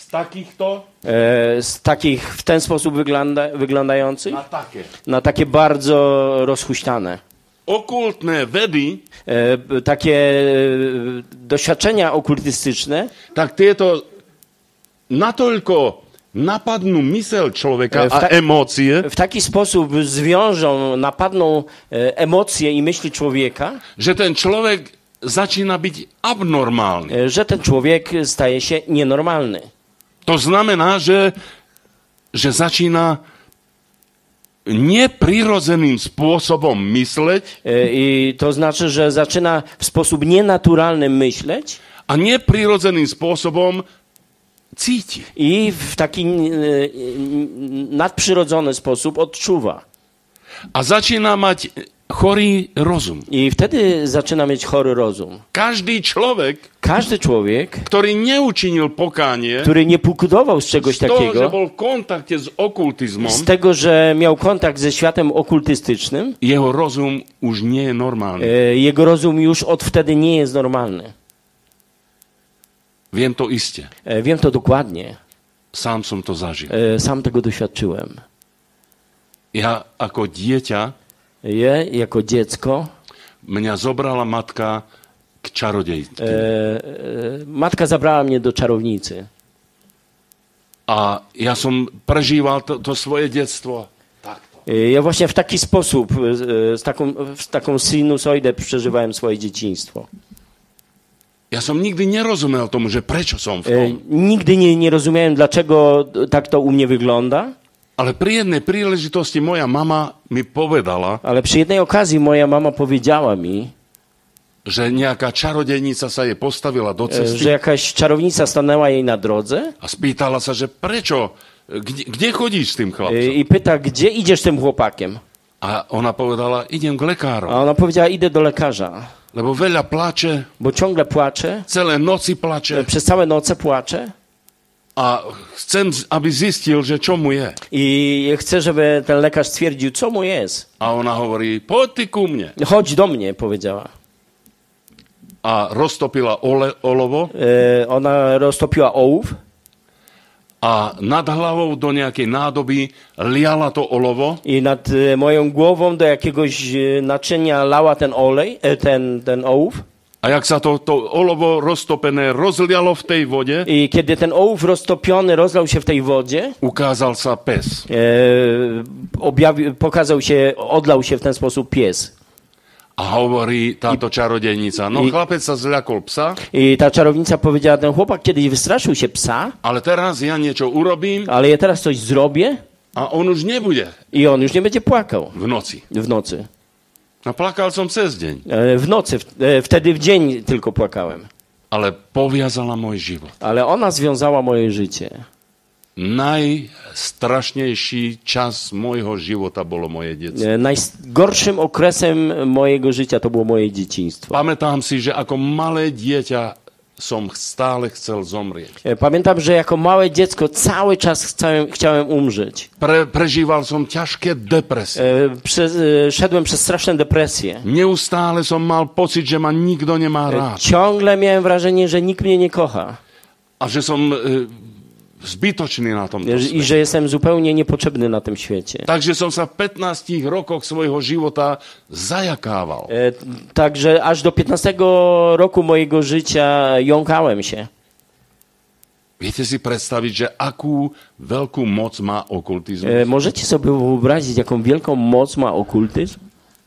Z takich w ten sposób wyglądających na také. na takie bardzo rozhuśtane. okultné vedy, takie doświadczenia okultystyczne, tak tieto natoľko napadnú mysel človeka a emócie, w taki sposób zwiążą, napadną emocje i myśli człowieka, že ten človek začína byť abnormálny. że ten człowiek staje się nienormalny. To znamená, že začína neprirodzeným spôsobom mysleť I to znaczy, że zaczyna w sposób nienaturalny myśleć a neprirodzeným spôsobom cíti. i w taki nadprzyrodzony sposób odczuwa. A začína mať chorý rozum. I wtedy zaczyna mieć chory rozum. Každý človek, Każdy człowiek, ktorý neučinil pokánie, który nie pokutował z czegoś z toho, že takiego, bol v kontakte s okultizmom, z tego, że miał kontakt ze światem okultystycznym, jeho rozum už nie je normálny. jego rozum już od wtedy nie jest normalny. Viem to iste. Wiem to dokładnie. Sám som to zažil. Sam tego doświadczyłem. Ja ako dieťa Jako dziecko mňa zobrala matka k čarodejke. matka zabrała mnie do czarownicy. A ja som prežíval to svoje detstvo takto. Ja właśnie w taki sposób, z taką sinusoidę przeżywałem swoje dzieciństwo. Ja som nikdy nerozumel tomu, že prečo som v tom. Nigdy nie rozumiałem, dlaczego tak to u mnie wygląda, Ale pri jednej príležitosti moja mama mi povedala, ale przy jednej okazji moja mama powiedziała mi, že nejaká čarodejnica sa jej postavila do że cesty jakaś czarownica stanęła jej na drodze a spýtala sa, že prečo, kde chodíš s tým chlapcom? i pyta, gdzie idziesz z tym chłopakiem? A ona povedala, idem k lekárom, A ona powiedziała, idę do lekarza, lebo veľa plače, bo ciągle płacze, celé noci plače przez całe noce płacze a chcem, aby zistil, že čo mu je. i chcę, żeby ten lekarz stwierdził, co mu jest. A ona hovorí, poď ty ku mne. Chodź do mnie, powiedziała. A roztopila olovo Ona roztopiła ołów a nad hlavou do nejakej nádoby liala to olovo i nad moją głową do jakiegoś naczynia lała ten olej, ten ołów. a jak sa to olovo roztopené rozlialo v tej vode, I kiedy ten ołów roztopiony rozlał się w tej wodzie, ukázal sa pes. odlał się w ten sposób pies. A hovorí táto čarodejnica, no chlapec sa zľakol psa, I ta czarownica powiedziała, ten chłopak kiedyś wystraszył się psa, ale teraz ja niečo urobím ale ja teraz coś zrobię a on už nebude i on już nie będzie płakał v noci. w nocy. No plakal som cez deň, W nocy, wtedy w dzień tylko płakałem. ale poviazala môj život. Ale ona związała moje życie. Najstrašnejší čas môjho života bolo moje detstvo. Najgorszym okresem mojego życia to było moje dzieciństwo. Pamätám si, že ako malé dieťa som stále chcel zomrieť. Pamiętam, że jako małe dziecko cały czas chciałem umrzeć. Prežíval som ťažké depresie. Szedłem przez straszne depresje. Neustále som mal pocit, že ma nikto nemá rád. Ciągle miałem wrażenie, że nikt mnie nie kocha. A že som zbytočný na tomto I svete. że jestem zupełnie niepotrzebny na tym świecie. Takže som sa v 15 rokoch svojho života zajakával. Także aż do 15 roku mojego życia jąkałem się. Viete si predstaviť, že akú veľkú moc má okultizmus? Możecie sobie wyobrazić, jaką wielką moc ma okultyzm?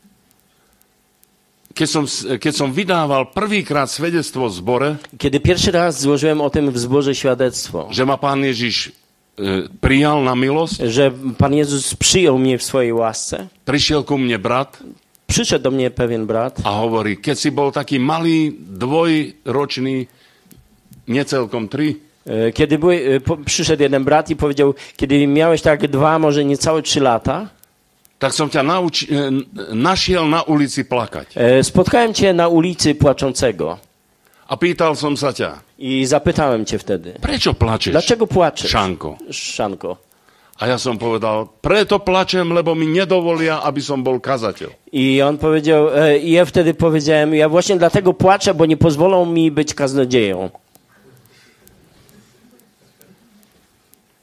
Keď som vydával prvýkrát svedectvo v zbore, Kiedy pierwszy raz złożyłem o tym w zborze świadectwo, že ma Pán Ježiš prijal na milosť, że Pan Jezus przyjął mnie w swojej łasce, prišiel ku mne brat przyszedł do mnie pewien brat a hovorí, keď si bol taký malý, dvojročný, necelkom 3, kiedy przyszedł jeden brat i powiedział, kiedy miałeś tak 2, może niecałe 3 lata, tak som ťa našiel na ulici plakať. spotkałem cię na ulicy płaczącego A pýtal som sa ťa, i zapytałem cię wtedy, prečo plačeš, dlaczego płaczesz, Šanko? Szanko? A ja som povedal, preto plačem, lebo mi nedovolia, aby som bol kazateľ. I on powiedział, i ja wtedy powiedziałem, ja właśnie dlatego płaczę, bo nie pozwolą mi być kaznodzieją.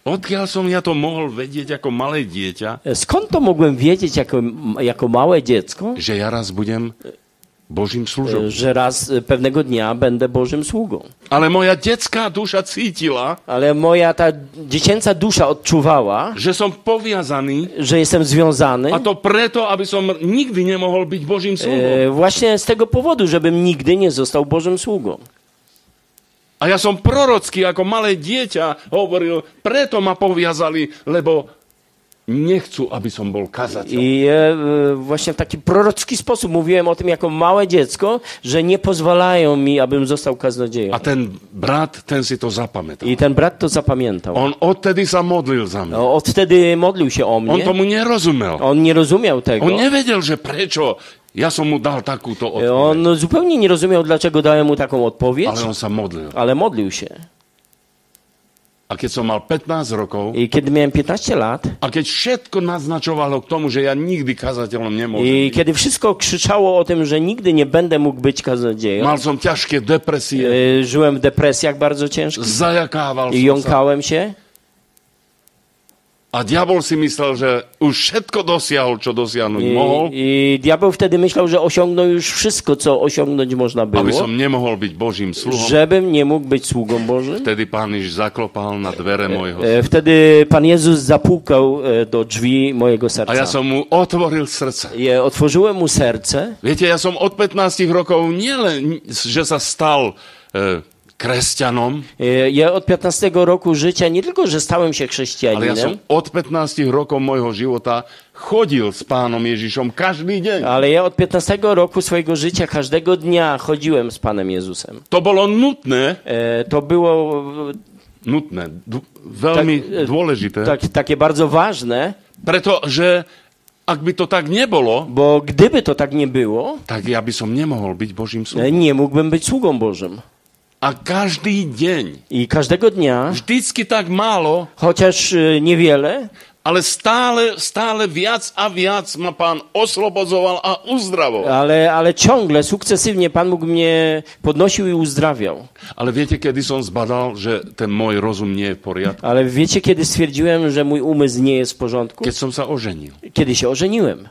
Odkiaľ som ja to mohol vedieť ako malé dieťa, Skąd to mogłem wiedzieć jako małe dziecko, že ja raz budem Božím služobníkom? że raz pewnego dnia będę Bożym sługą. Ale moja detská duša cítila, Ale moja ta dziecięca dusza odczuwała, že som poviazaný, że jestem związany a to preto, aby som nikdy nemohol byť Božím sluhom. właśnie z tego powodu, żebym nigdy nie został Bożym sługą. A ja som prorocky ako malé dieťa hovoril, preto ma poviazali, lebo nechcú, aby som bol kazateľ. I właśnie w taki prorocki sposób mówiłem o tym jako małe dziecko, że nie pozwalają mi, abym został kaznodzieją. A ten brat, ten si to zapamätal. I ten brat to zapamiętał. On odtedy sa modlil za mňa. Od wtedy modlił się o On mnie. tomu nerozumel. On nie rozumiał tego. On nevedel, že prečo ja som mu dal takúto odpoveď. On zupełnie nie rozumiał, dlaczego dałem mu taką odpowiedź, Ale on sa modlil. ale modlił się. A keď som mal 15 rokov, I kiedy miałem 15 lat a keď všetko naznačovalo k tomu, že ja nikdy kazateľom nemôžem i byť, kiedy wszystko krzyczało o tym, że nigdy nie będę mógł być kaznodzieją, mal som ťažké depresie, żyłem w depresjach bardzo ciężkich zajakával i som sa. jąkałem się. A diabol si myslel, že už všetko dosiahol, čo dosiahnuť mohol, I diabeł wtedy myślał, że osiągnął już wszystko, co osiągnąć można aby było, som nemohol byť Božím sluhom. żebym nie mógł być sługą Bożym. Wtedy Pán Ježiš zaklopal na dvere mojho. Wtedy Pan Jezus zapukał do drzwi mojego A ja serca. som mu otvoril srdce. Otworzyłem mu serce. Viete, ja som od 15 rokov nielen, že sa stal kresťanom, Ja od 15 roku życia nie tylko, że stałem się ale ja som chrześcijaninem, od 15 rokov môjho života chodil s Pánom Ježišom každý deň. ale ja od 15 roku swojego życia każdego dnia chodziłem z Panem Jezusem. To bolo nutné, To było veľmi dôležité, takie bardzo ważne, pretože ak by to tak nebolo, bo gdyby to tak nie było, tak ja by som nemohol byť Božím sluhom. nie mógłbym być sługą Bożym. A každý deň, I każdego dnia, vždycky tak málo, chociaż niewiele, ale stále viac a viac ma Pán oslobodzoval a uzdravoval. ale ciągle, sukcesywnie Pan Bóg mnie podnosił i uzdrawiał. Ale viete, kedy som zbadal, že ten môj rozum nie je v poriadku? Ale wiecie, kiedy stwierdziłem, że mój umysł nie jest w porządku? Keď som sa oženil. Kiedy się ożeniłem.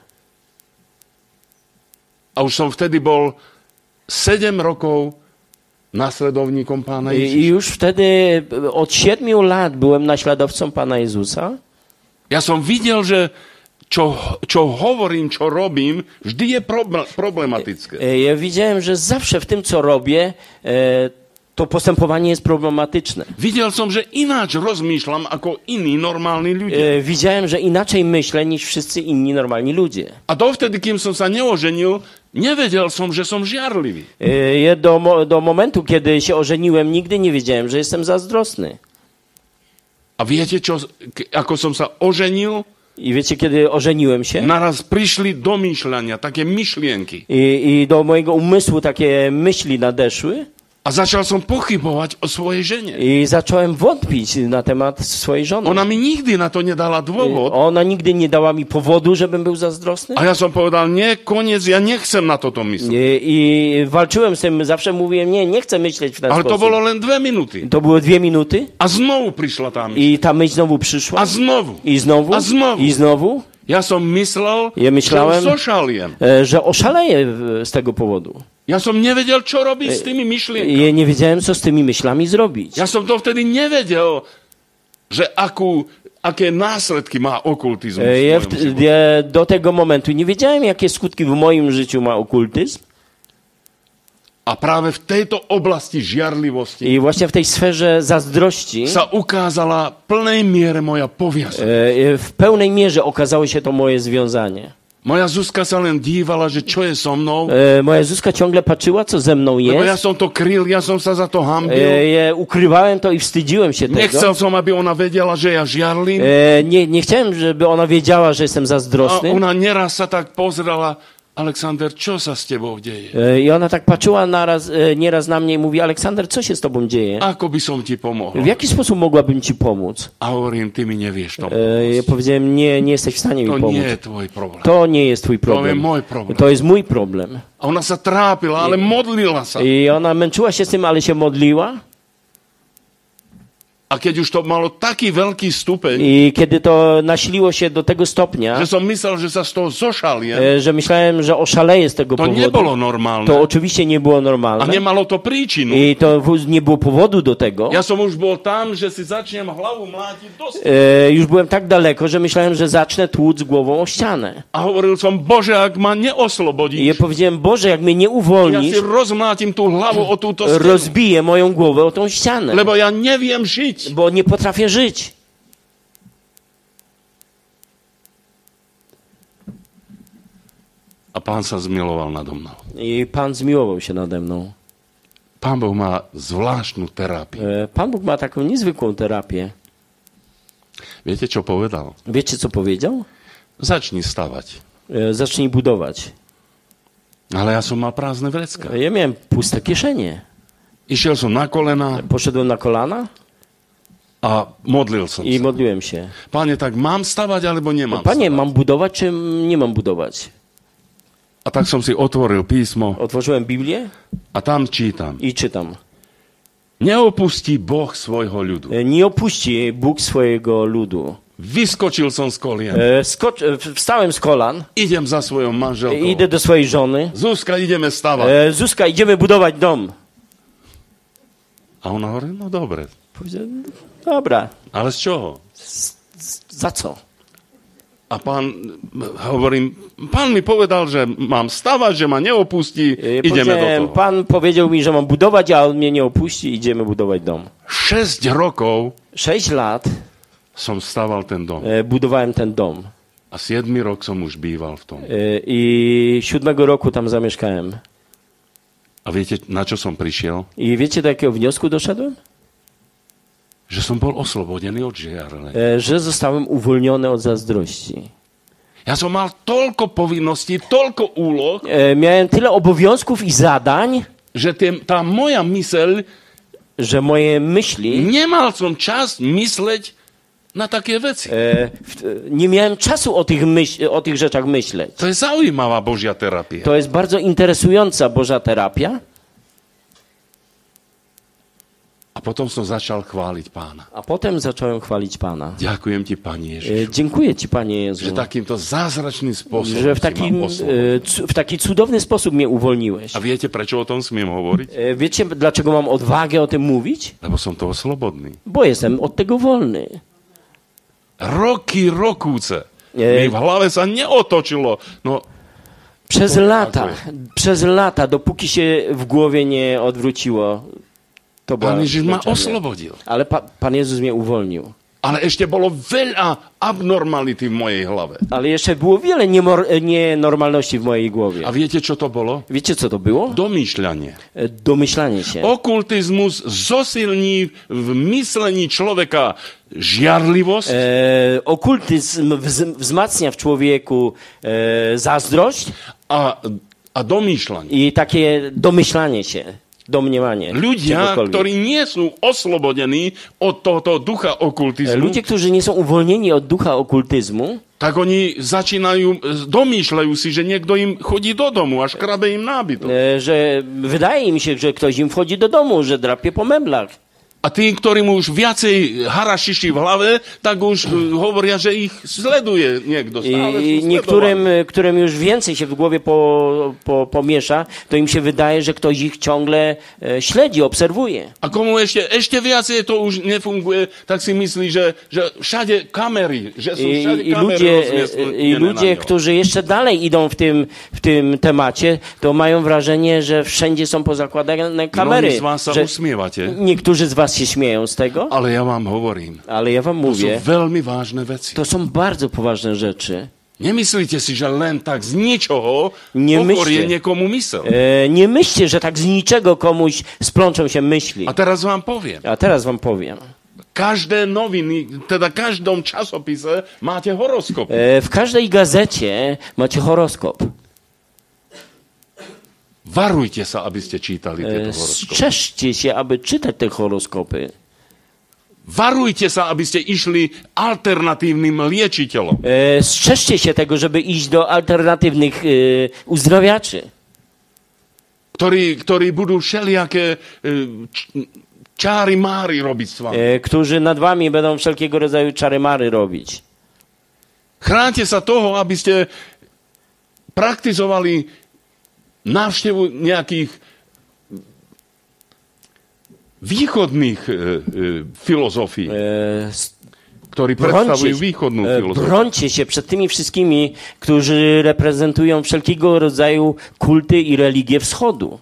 A už som vtedy bol 7 rokov nasledovníkom Pána I Ježiša. już wtedy od 7 lat byłem naśladowcą Pana Jezusa. Ja som videl, že čo hovorím, čo robím, vždy je problematické. Ja widziałem, że zawsze w tym, co robię, to postępowanie jest problematyczne. Videl som, že ináč rozmýšľam ako iní normálni ľudia. Widziałem, że inaczej myślę niż wszyscy inni normalni ludzie. A dovtedy, kým som sa neoženil, nevedel som, že som žiarlivý. Ja do momentu, kiedy się ożeniłem, nigdy nie wiedziałem, że jestem zazdrosny. A viete, ako som sa oženil? I wiecie, kiedy ożeniłem się? Naraz prišli domýšľania, také myšlienky. I do mojego umysłu takie myśli nadeszły. A začal som pochybovať o svojej žene. I zacząłem wątpić na temat swojej żony. Ona mi nikdy na to nedala dôvod. Ona nigdy nie dała mi powodu, żebym był zazdrosny. A ja som povedal, nie, koniec, ja nechcem na toto myslieť. I walczyłem z tym, zawsze mówiłem, nie chcę myśleć w ten Ale to sposób. bolo len 2 minúty. To było 2 minuty A znovu prišla tá myšlienka. i ta myśl znowu przyszła. A znovu. I znowu. A znovu. I znowu. Ja som myslel, Ja myślałem, že zošaliem. Że oszaleję z tego powodu. Ja som nevedel, čo robiť s tými myšlienkami. Ja nie wiedziałem, co z tymi myślami zrobić. Ja som to vtedy nevedel, že aké následky má okultizmus v Ja mojom živote. do tego momentu nie wiedziałem, jakie skutki w moim życiu ma okultyzm. A práve v tejto oblasti žiarlivosti I właśnie w tej sferze zazdrości sa ukázala plnej miere moja poviazeň. w pełnej mierze okazało się to moje związanie. Moja Zuzka sa len dívala, že čo je so mnou, Moja Zuzka ciągle patrzyła, co ze mną lebo ja jest. som to kryl, ja som sa za to hambil. Ja ukrywałem to i wstydziłem się tego. Nechcel som, aby ona vedela, že ja žiarlim. Nie chciałem, żeby ona wiedziała, że jestem A zazdrosny. ona nieraz sa tak pozrela, Aleksander, čo sa s tebou deje? I ona tak patrzyła nieraz na mnie i mówi, Aleksander, co się z tobą dzieje? Ako by som ti pomohol? W jaki sposób mogłabym ci pomóc? A hovorím, ty mi nevieš to Ja powiedziałem, nie jesteś w stanie mi To pomóc. nie je tvoj problém. To nie jest twój problem. To je môj problém. To jest mój problem. A ona sa trápila, ale modlila sa. I ona męczyła się z tym, ale się modliła. A keď už to malo taký veľký stupeň, I kiedy to nasiliło się do tego stopnia, že som myslel, že sa z toho zošaliem, że myślałem, że oszaleję z tego to powodu, nebolo normálne. to oczywiście nie było A normalne. nemalo to príčinu. I to nie było powodu do tego. Ja som už bol tam, že si začnem hlavu mlátiť do steny. Już byłem tak daleko, że myślałem, że zacznę tłuc głową o ścianę. A hovoril som, Bože, ak ma I ja neoslobodíš, powiedziałem, Boże, jak mnie nie ja si uwolnisz, rozmlátim tú hlavu o túto stenu. rozbiję moją głowę o tą ścianę, Lebo ja neviem žiť. bo nie potrafię żyć. A Pán sa zmiloval nado mnou. I Pan zmiłował się nade mną. Pán Boh má zvláštnu terapiu. Pan Bóg ma taką niezwykłą terapię. Viete, čo povedal? Wiecie, co powiedział? Začni stavať. Zacznij budować. Ale ja som mal prázdne vrecka. Ja miałem puste kieszenie. Išiel som na kolena Poszedłem na kolana a modlil som i sa. modliłem się. Panie, tak mám stavať, alebo nemám Panie, stavať? mam budować, czy nie mam budować? A tak som si otvoril písmo Otworzyłem Biblię a tam čítam. i czytam. Neopustí Boh svojho ľudu. Nie opuści Bóg swojego ludu. Vyskočil som z kolien. Wstałem z kolan, Idem za svojou manželkou. idę do swojej żony. Zuzka, ideme stavať. Zuzka, idziemy budować dom. A ona hovorí, no dobre. Powiedziałem, dobra, Ale z čoho? za co? A hovorím, pán mi povedal, že mám stavať, že ma neopustí, ideme do toho. Pan powiedział mi, że mam budować, a on mnie nie opuści, idziemy budować dom. 6 rokov 6 lat som staval ten dom. budowałem ten dom. A 7 rok som už býval v tom. I 7 roku tam zamieszkałem. A viete, na čo som prišiel? I wiecie, do jakiego wniosku doszedłem? Že som bol oslobodený od žiarle. Że zostałem uwolniony od zazdrości. Ja som mal toľko povinností, toľko úloh, Miałem tyle obowiązków i zadań, že tá moja myseľ, że moje myśli, nemal som čas mysleť na také veci. nie miałem czasu o tych rzeczach myśleć. To je zaujímavá Božia terapia. To jest bardzo interesująca Boża terapia. A potom som začal chváliť Pána. A potem zacząłem chwalić Pana. Ďakujem ti, Pani Ježišu, Dziękuję Ci, Panie Jezu, že takýmto zázračným spôsobom że w taki cudowny sposób mnie uwolniłeś. A viete, prečo o tom smiem hovoriť? Wiecie, dlaczego mam odwagę o tym mówić? Lebo som toho slobodný. Bo jestem od tego wolny. Roky, rokúce. Mi v hlave sa neotočilo. No, Przez lata, dopóki się w głowie nie odwróciło, to była Pán Ježiš ma zmęczenie. oslobodil. Ale Pan Jezus mnie uwolnił. Ale ešte bolo veľa abnormality v mojej hlave. Ale jeszcze było wiele nienormalności w mojej głowie. A viete, čo to bolo? Wiecie, co to było? Domýšľanie. Domyślanie się. Okultizmus zosilní v myslení človeka žiarlivosť Okultyzm wzmacnia w człowieku zazdrość a domýšľanie. i takie domyślanie się, domniemanie. Ľudia, czegokolwiek. ktorí nie sú oslobodení od tohoto ducha okultizmu, Ludzie, którzy nie są uwolnieni od ducha okultyzmu, tak oni domýšľajú si, že niekto im chodí do domu a škrabe im nábytok. że wydaje im się, że ktoś im wchodzi do domu, że drapie po meblach. A tí, ktorým už viacej harašiši v hlave, tak už hovoria, że ich sleduje niekto. I którym już więcej się w głowie pomiesza, to im się wydaje, że ktoś ich ciągle śledzi, obserwuje. A komu ešte viacej to už nefunguje, tak si myslí, že všade kamery, że są wszędzie kamery I ludzie, którzy jeszcze dalej idą w tym temacie, to mają wrażenie, że wszędzie są pozakładane kamery. Mnohí z vás sa Że usmievate, niektórzy z was się śmieją z tego, ale ja vám hovorím, ale ja wam to sú mówię, veľmi vážne veci. to są bardzo poważne rzeczy. Nemyslíte si, že len tak z ničoho Nie pokorie myślcie. niekomu mysel. Nie myślcie, że tak z niczego komuś splączą się myśli. A teraz vám poviem. A teraz wam powiem. Každé noviny, teda každom časopise máte horoskop. W każdej gazecie macie horoskop. Varujte sa, aby ste čítali tieto horoskopy. Strzeżcie się, aby czytać te horoskopy. Varujte sa, aby ste išli alternatívnym liečiteľom. Strzeżcie się tego, żeby iść do alternatywnych uzdrawiaczy. Ktorí budú všelijaké čáry máry robiť s vami. którzy nad wami będą wszelkiego rodzaju czary-mary robić. Chráňte sa toho, aby ste praktizovali návštevu nejakých východných filozofií, ktorí predstavujú východnú filozofiu. Brońcie się przed tymi wszystkimi, którzy reprezentują wszelkiego rodzaju kulty i religie wschodu.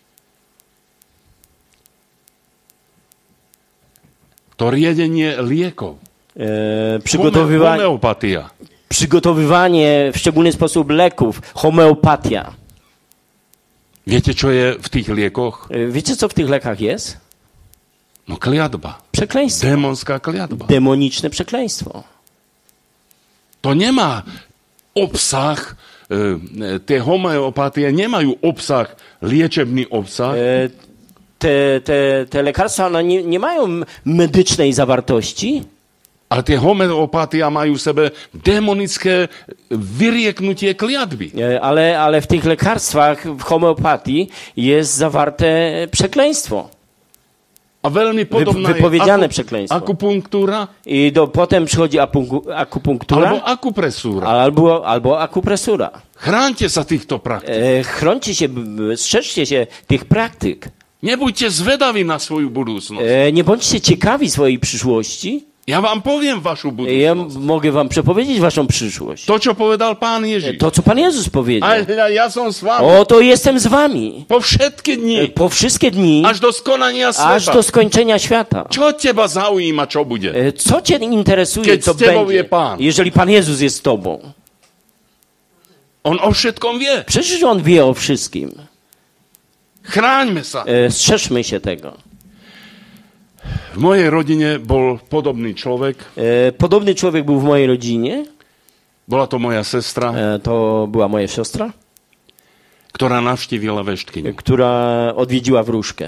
To riedenie liekov. Przygotowywanie, przygotowywanie w szczególny sposób leków, homeopatia. Viete, čo je v tých liekoch? Wiecie, co w tych lekach jest? No kliatba. Przekleństwo. Démonská kliatba. Demoniczne przekleństwo. To nemá obsah, tie homeopatie nemajú obsah, liečebný obsah. Te lekarstwa one nie mają medycznej zawartości, ale tie homeopatia majú v sebe demonické vyrieknutie kliatby. ale w tych lekarstwach, w homeopatii jest zawarte przekleństwo. A veľmi podobná wypowiedziane je przekleństwo. akupunktúra I potem przychodzi akupunktura alebo akupresúra. albo akupresura. Chráňte sa týchto praktík. Chrońcie się, strzeżcie się tych praktyk. Nebuďte zvedaví na svoju budúcnosť. Nie bądźcie ciekawi swojej przyszłości. Ja vám poviem vašu Ja budúcnosť. mogę wam przepowiedzieć waszą przyszłość. To, čo povedal Pán Ježiš. To, co Pan Jezus powiedział. A ja som s vami. Oto jestem z wami. Po všetky dni. Po wszystkie dni, Až do skonania aż sveta. do skończenia świata. Čo teba zaujíma, čo bude? Co cię interesuje, Keď co z tebou je będzie, Pan. jeżeli Pan Jezus jest z tobą? On o všetkom vie. Przecież On wie o wszystkim. Chráňme sa. Strzeżmy się tego. V mojej rodine bol podobný človek. Podobny człowiek był w mojej rodzinie. Bola to moja sestra, To była moja siostra, ktorá navštívila veštkyňu. która odwiedziła wróżkę.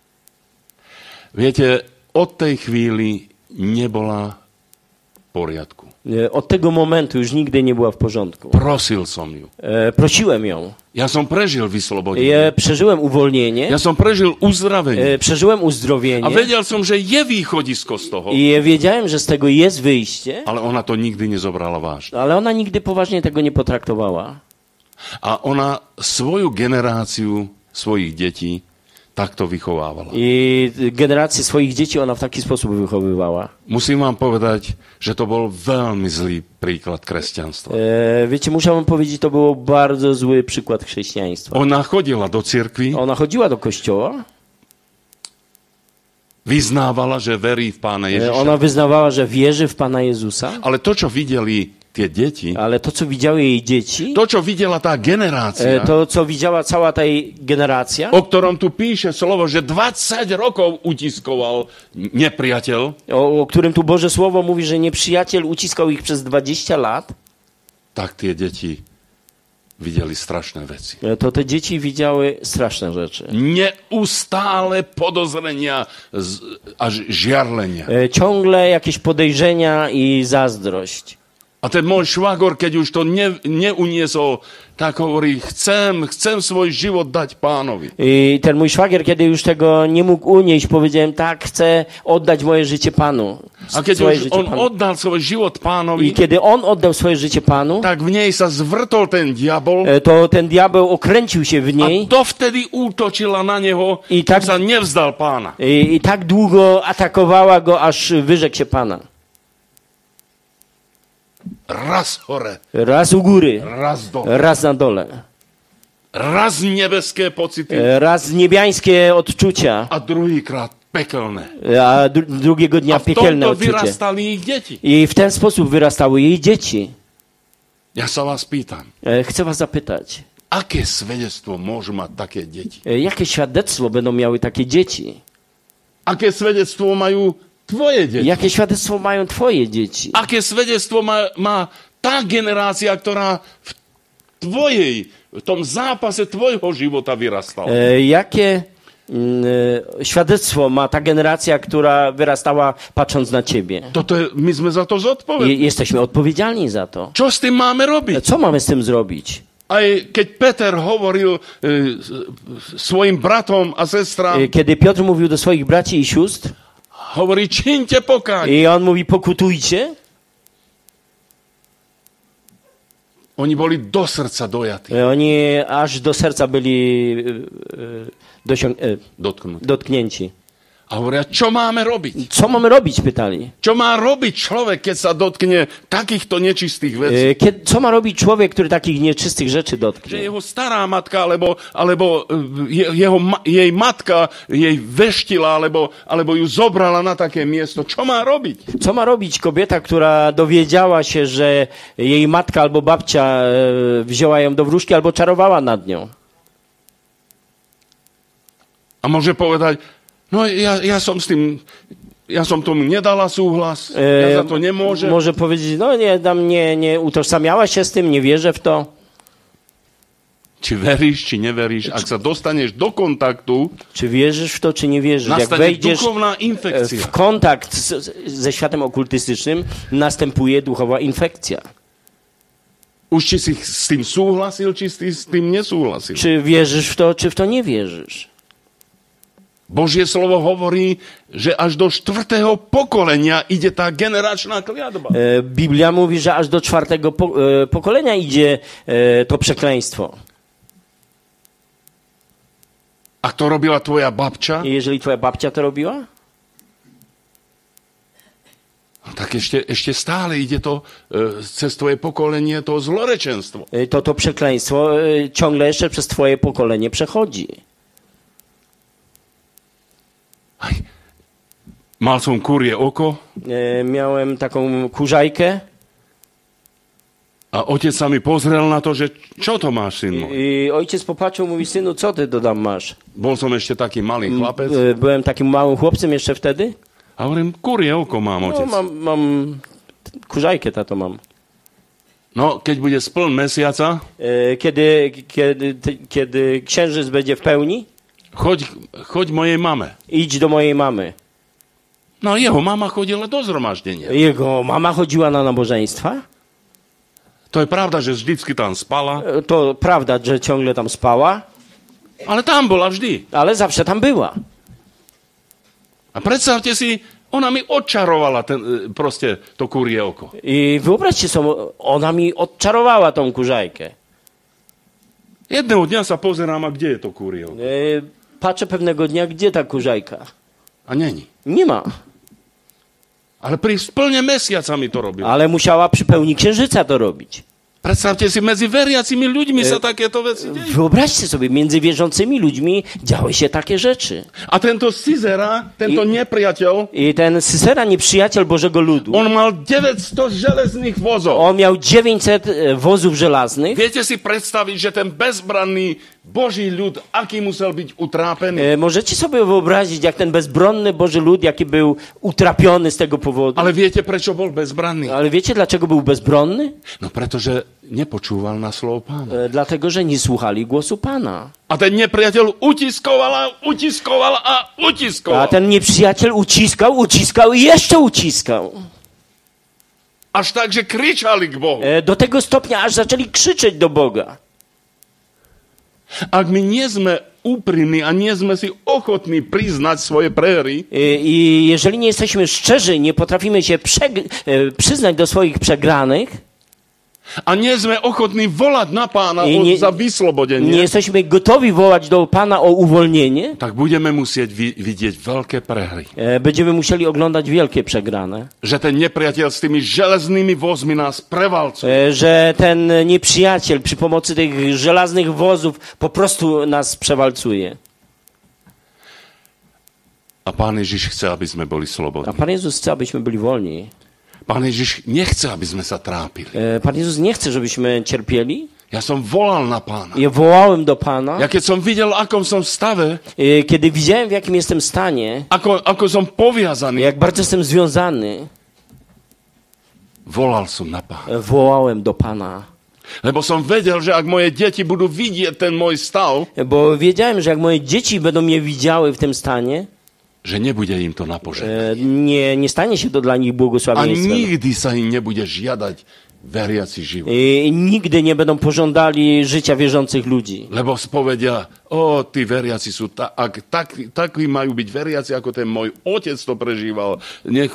Viete, od tej chvíli nebola v poriadku. Od tego momentu już nigdy nie była w porządku. Prosil som ju. Prosiłem ją. Ja som prežil vyslobodenie. Ja przeżyłem uwolnienie. Ja som prežil uzdravenie. Przeżyłem A uzdrowienie. vedel som, že je východisko z toho. I wiedziałem, że z tego jest wyjście, Ale ona to nikdy nezobrala vážne. ale ona nigdy poważnie tego nie potraktowała. A ona svoju generáciu svojich detí takto vychovávala. I generację swoich dzieci ona w taki sposób wychowywała. Musím vám povedať, že to bol veľmi zlý príklad kresťanstva. Wiecie, muszę wam powiedzieć, to był bardzo zły przykład chrześcijaństwa. Ona chodila do cirkvi, Ona chodziła do kościoła, vyznávala, že verí v Pána Ježiša. ona wyznawała, że wierzy w Pana Jezusa, Ale to, čo videli tie deti, ale to, co widziały jej dzieci, to, čo videla tá generácia, to, co widziała cała ta generacja, o ktorom tu píše slovo, že 20 rokov utiskoval nepriateľ, o którym tu Boże Słowo mówi, że nieprzyjaciel uciskał ich przez 20 lat, tak tie deti videli strašné veci. to te dzieci widziały straszne rzeczy. Neustále podozrenia až žiarlenia. Ciągle jakieś podejrzenia i zazdrość. A ten môj švagor, keď už to neuniesol, tak hovorí, chcem svoj život dať Pánovi. I ten mój szwagier, kiedy już tego nie mógł unieść, powiedziałem, tak, chcę oddać moje życie Panu. A keď Swoje už życie on Panu. oddal svoj život I Pánovi, kiedy on oddał swoje życie Panu, tak v nej sa zvrtol ten diabol to ten diabeł okręcił się w a niej dovtedy útočila na neho, I tak tak- sa nevzdal Pána. i tak długo atakowała go, aż wyrzekł się Pana. Raz hore, Raz u góry, raz dole. raz na dole. Raz nebeské pocity Raz niebiańskie odczucia, a druhýkrát pekelné. a drugiego dnia A v piekielne tomto odczucie. vyrastali ich deti. I w ten sposób wyrastały jej dzieci. Ja sa vás pýtam, Chcę was zapytać, aké svedectvo môžu mať také deti? jakie świadectwo będą miały takie dzieci? Aké svedectvo majú tvoje deti? Jakie świadectwo mają twoje dzieci? Aké svedectvo má tá generácia, ktorá v tom zápase tvojho života vyrastala? Jakie świadectwo ma ta generacja, która wyrastała patrząc na ciebie? My sme za to zodpovední. Jesteśmy odpowiedzialni za to. Čo s tým máme robiť? Co mamy z tym zrobić? Aj keď Peter hovoril svojim bratom a sestrám, Kiedy Piotr mówił do swoich braci i sióstr, hovorí, čiňte pokánie. i on mówi, pokutujcie, Oni boli do srdca dojatí. oni aż do serca byli dotknięci. A hovoria, čo máme robiť? Co mamy robić, pytali. Čo má robiť človek, keď sa dotkne takýchto nečistých vecí? Co ma robić człowiek, który takich nieczystych rzeczy Že dotknie? jeho stará matka, alebo jej matka jej veštila, alebo ju zobrala na také miesto. Čo má robiť? Co ma robić kobieta, która dowiedziała się, że jej matka albo babcia wzięła ją do wróżki albo czarowała nad nią? A môže povedať, no ja som tomu nedala súhlas, ja za to nemôžem. Może powiedzieć, no nie utożsamiała się z tym, nie wierzę w to. Či veríš, či neveríš, ak sa dostaneš do kontaktu, Czy wierzysz w to, czy nie wierzysz? Jak nastane wejdziesz duchovná infekcia. w kontakt ze światem okultystycznym, następuje duchowa infekcja. Už či si s tým súhlasil, či si s tým nesúhlasil. Czy wierzysz w to, czy w to nie wierzysz? Božie slovo hovorí, že až do 4. pokolenia ide tá generačná kliatba. Biblia mówi, że aż do 4. pokolenia idzie to przekleństwo. A to robila tvoja babča, I jeżeli twoja babcia to robiła, tak ešte stále ide to cez tvoje pokolenie, to zlorečenstvo. to przekleństwo ciągle jeszcze przez twoje pokolenie przechodzi. Aj, mal som kurie oko Miałem taką kurzajkę a otec sa mi pozrel na to, že čo to máš, syn môj? i ojciec popatrzył, mówi, synu, co ty dodam masz? Bol som ešte taký malý chlapec Byłem takim małym chłopcem jeszcze wtedy. a hovorím, kurie oko mám, No, otec. mam kurzajkę, tato mam. No, keď bude spln mesiaca, Kiedy księżyc będzie w pełni, choď mojej mame. idź do mojej mamy. No, jeho mama chodila do zhromaždenia. Jego mama chodziła na nabożeństwa. To je pravda, že vždycky tam spala, To prawda, że ciągle tam spała, ale tam bola vždy. ale zawsze tam była. A predstavte si, ona mi odčarovala proste to kurie oko. I wyobraźcie sobie, ona mi odczarowała tą kurzajkę. Jedného dňa sa pozerám, a kde je to kurie oko? Patrzę pewnego dnia, gdzie ta kurzajka? A není. Nie ma. Ale pri splne mesiaca mi to robil. Ale musiała przy pełni księżyca to robić. Predstavte si, medzi veriacimi ľuďmi sa takéto veci dejú. Wyobraźcie sobie, między wierzącymi ludźmi działy się takie rzeczy. A tento Sisera, tento nepriateľ, I ten Sysera, nieprzyjaciel Bożego ludu, on mal 900 železných vozov. on miał 900 wozów żelaznych. Viete si predstaviť, že ten bezbranný Boží ľud, aký musel byť utrápený? Możecie sobie wyobrazić, jak ten bezbronny Boży lud, jaki był utrapiony z tego powodu. Ale viete, prečo bol bezbranný? Ale wiecie, dlaczego był bezbronny? No pretože nepočúval na slovo Pána. Dlatego, że nie słuchali głosu Pana. A ten nepriateľ utiskoval a utiskoval. A ten nieprzyjaciel uciskał i jeszcze uciskał. Až tak, že kričali k Bohu. Do tego stopnia, aż zaczęli krzyczeć do Boga. Ak my nie sme úprimní a nie sme si ochotní priznať svoje prehry, I jeżeli nie jesteśmy szczerzy, nie potrafimy się przyznać do swoich przegranych, a nie sme ochotní volať na Pána za nie vyslobodenie, jesteśmy gotowi wołać do Pana o uwolnienie, tak budeme musieť vidieť veľké prehry. będziemy musieli oglądać wielkie przegrane. Že ten nepriateľ s tými železnými vozmi nás prevalcuje. Że ten nieprzyjaciel przy pomocy tych żelaznych wozów po prostu nas przewalcuje. A Pán Ježiš chce, aby sme boli A slobodní. Pan Jezus chce, abyśmy byli wolni. Pán Ježiš nechce, aby sme sa trápili. Pan Jezus nie chce, żebyśmy cierpieli. Ja som volal na Pána. Ja wołałem do Pana. Ja keď som videl, akom som v stave, Kiedy widziałem, w jakim jestem stanie, ako som poviazaný, jak bardzo jestem związany, volal som na Pána. wołałem do Pana. Lebo som vedel, že ak moje deti budú vidieť ten môj stav, Bo wiedziałem, że jak moje dzieci będą mnie widziały w tym stanie, že nebude im to na požehnanie. nie stanie się to dla nich A błogosławieństwem. nikdy sa im nebude žiadať veriaci život. I nigdy nie będą pożądali życia wierzących ludzi. Lebo spovedia, tí veriaci sú takí majú byť veriaci, ako ten môj otec to prežíval. Nech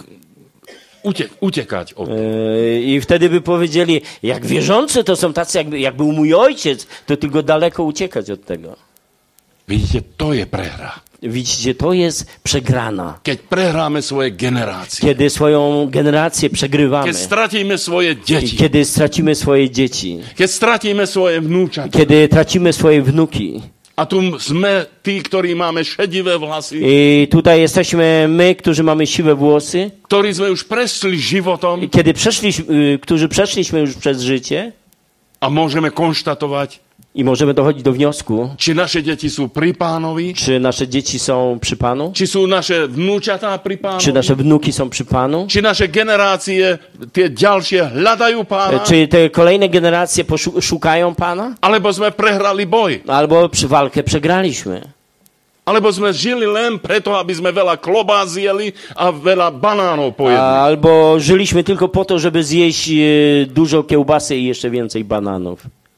uciekać od tego. I wtedy by powiedzieli, jak wierzący to są tacy, jak był mój ojciec, to tylko daleko uciekać od tego. Vidíte, to je prehra. Widzicie, to jest przegrana. Keď prehráme svoje generácie. Kiedy swoją generację przegrywamy. Keď stratíme svoje deti. Kiedy stracimy swoje dzieci. Keď stratíme svoje vnúčata. Kiedy tracimy swoje wnuki. A tu sme tí, ktorí máme šedivé vlasy. I tutaj jesteśmy my, którzy mamy siwe włosy. Ktorí sme už prešli životom. Którzy przeszliśmy już przez życie. A môžeme konštatovať, I możemy dochodzić do wniosku, či naše deti sú pri Pánovi, czy nasze dzieci są przy Panu, či sú naše vnúčatá pri Pánovi, czy nasze wnuki są przy Panu, či naše generácie, tie ďalšie, hľadajú Pána, czy te kolejne generacje szukają Pana, alebo sme prehrali boj, albo walkę przegraliśmy. alebo sme žili len preto, aby sme veľa klobás zjeli a veľa banánov pojedli. Albo żyliśmy tylko po to, żeby zjeść dużo kiełbasy i jeszcze więcej bananów.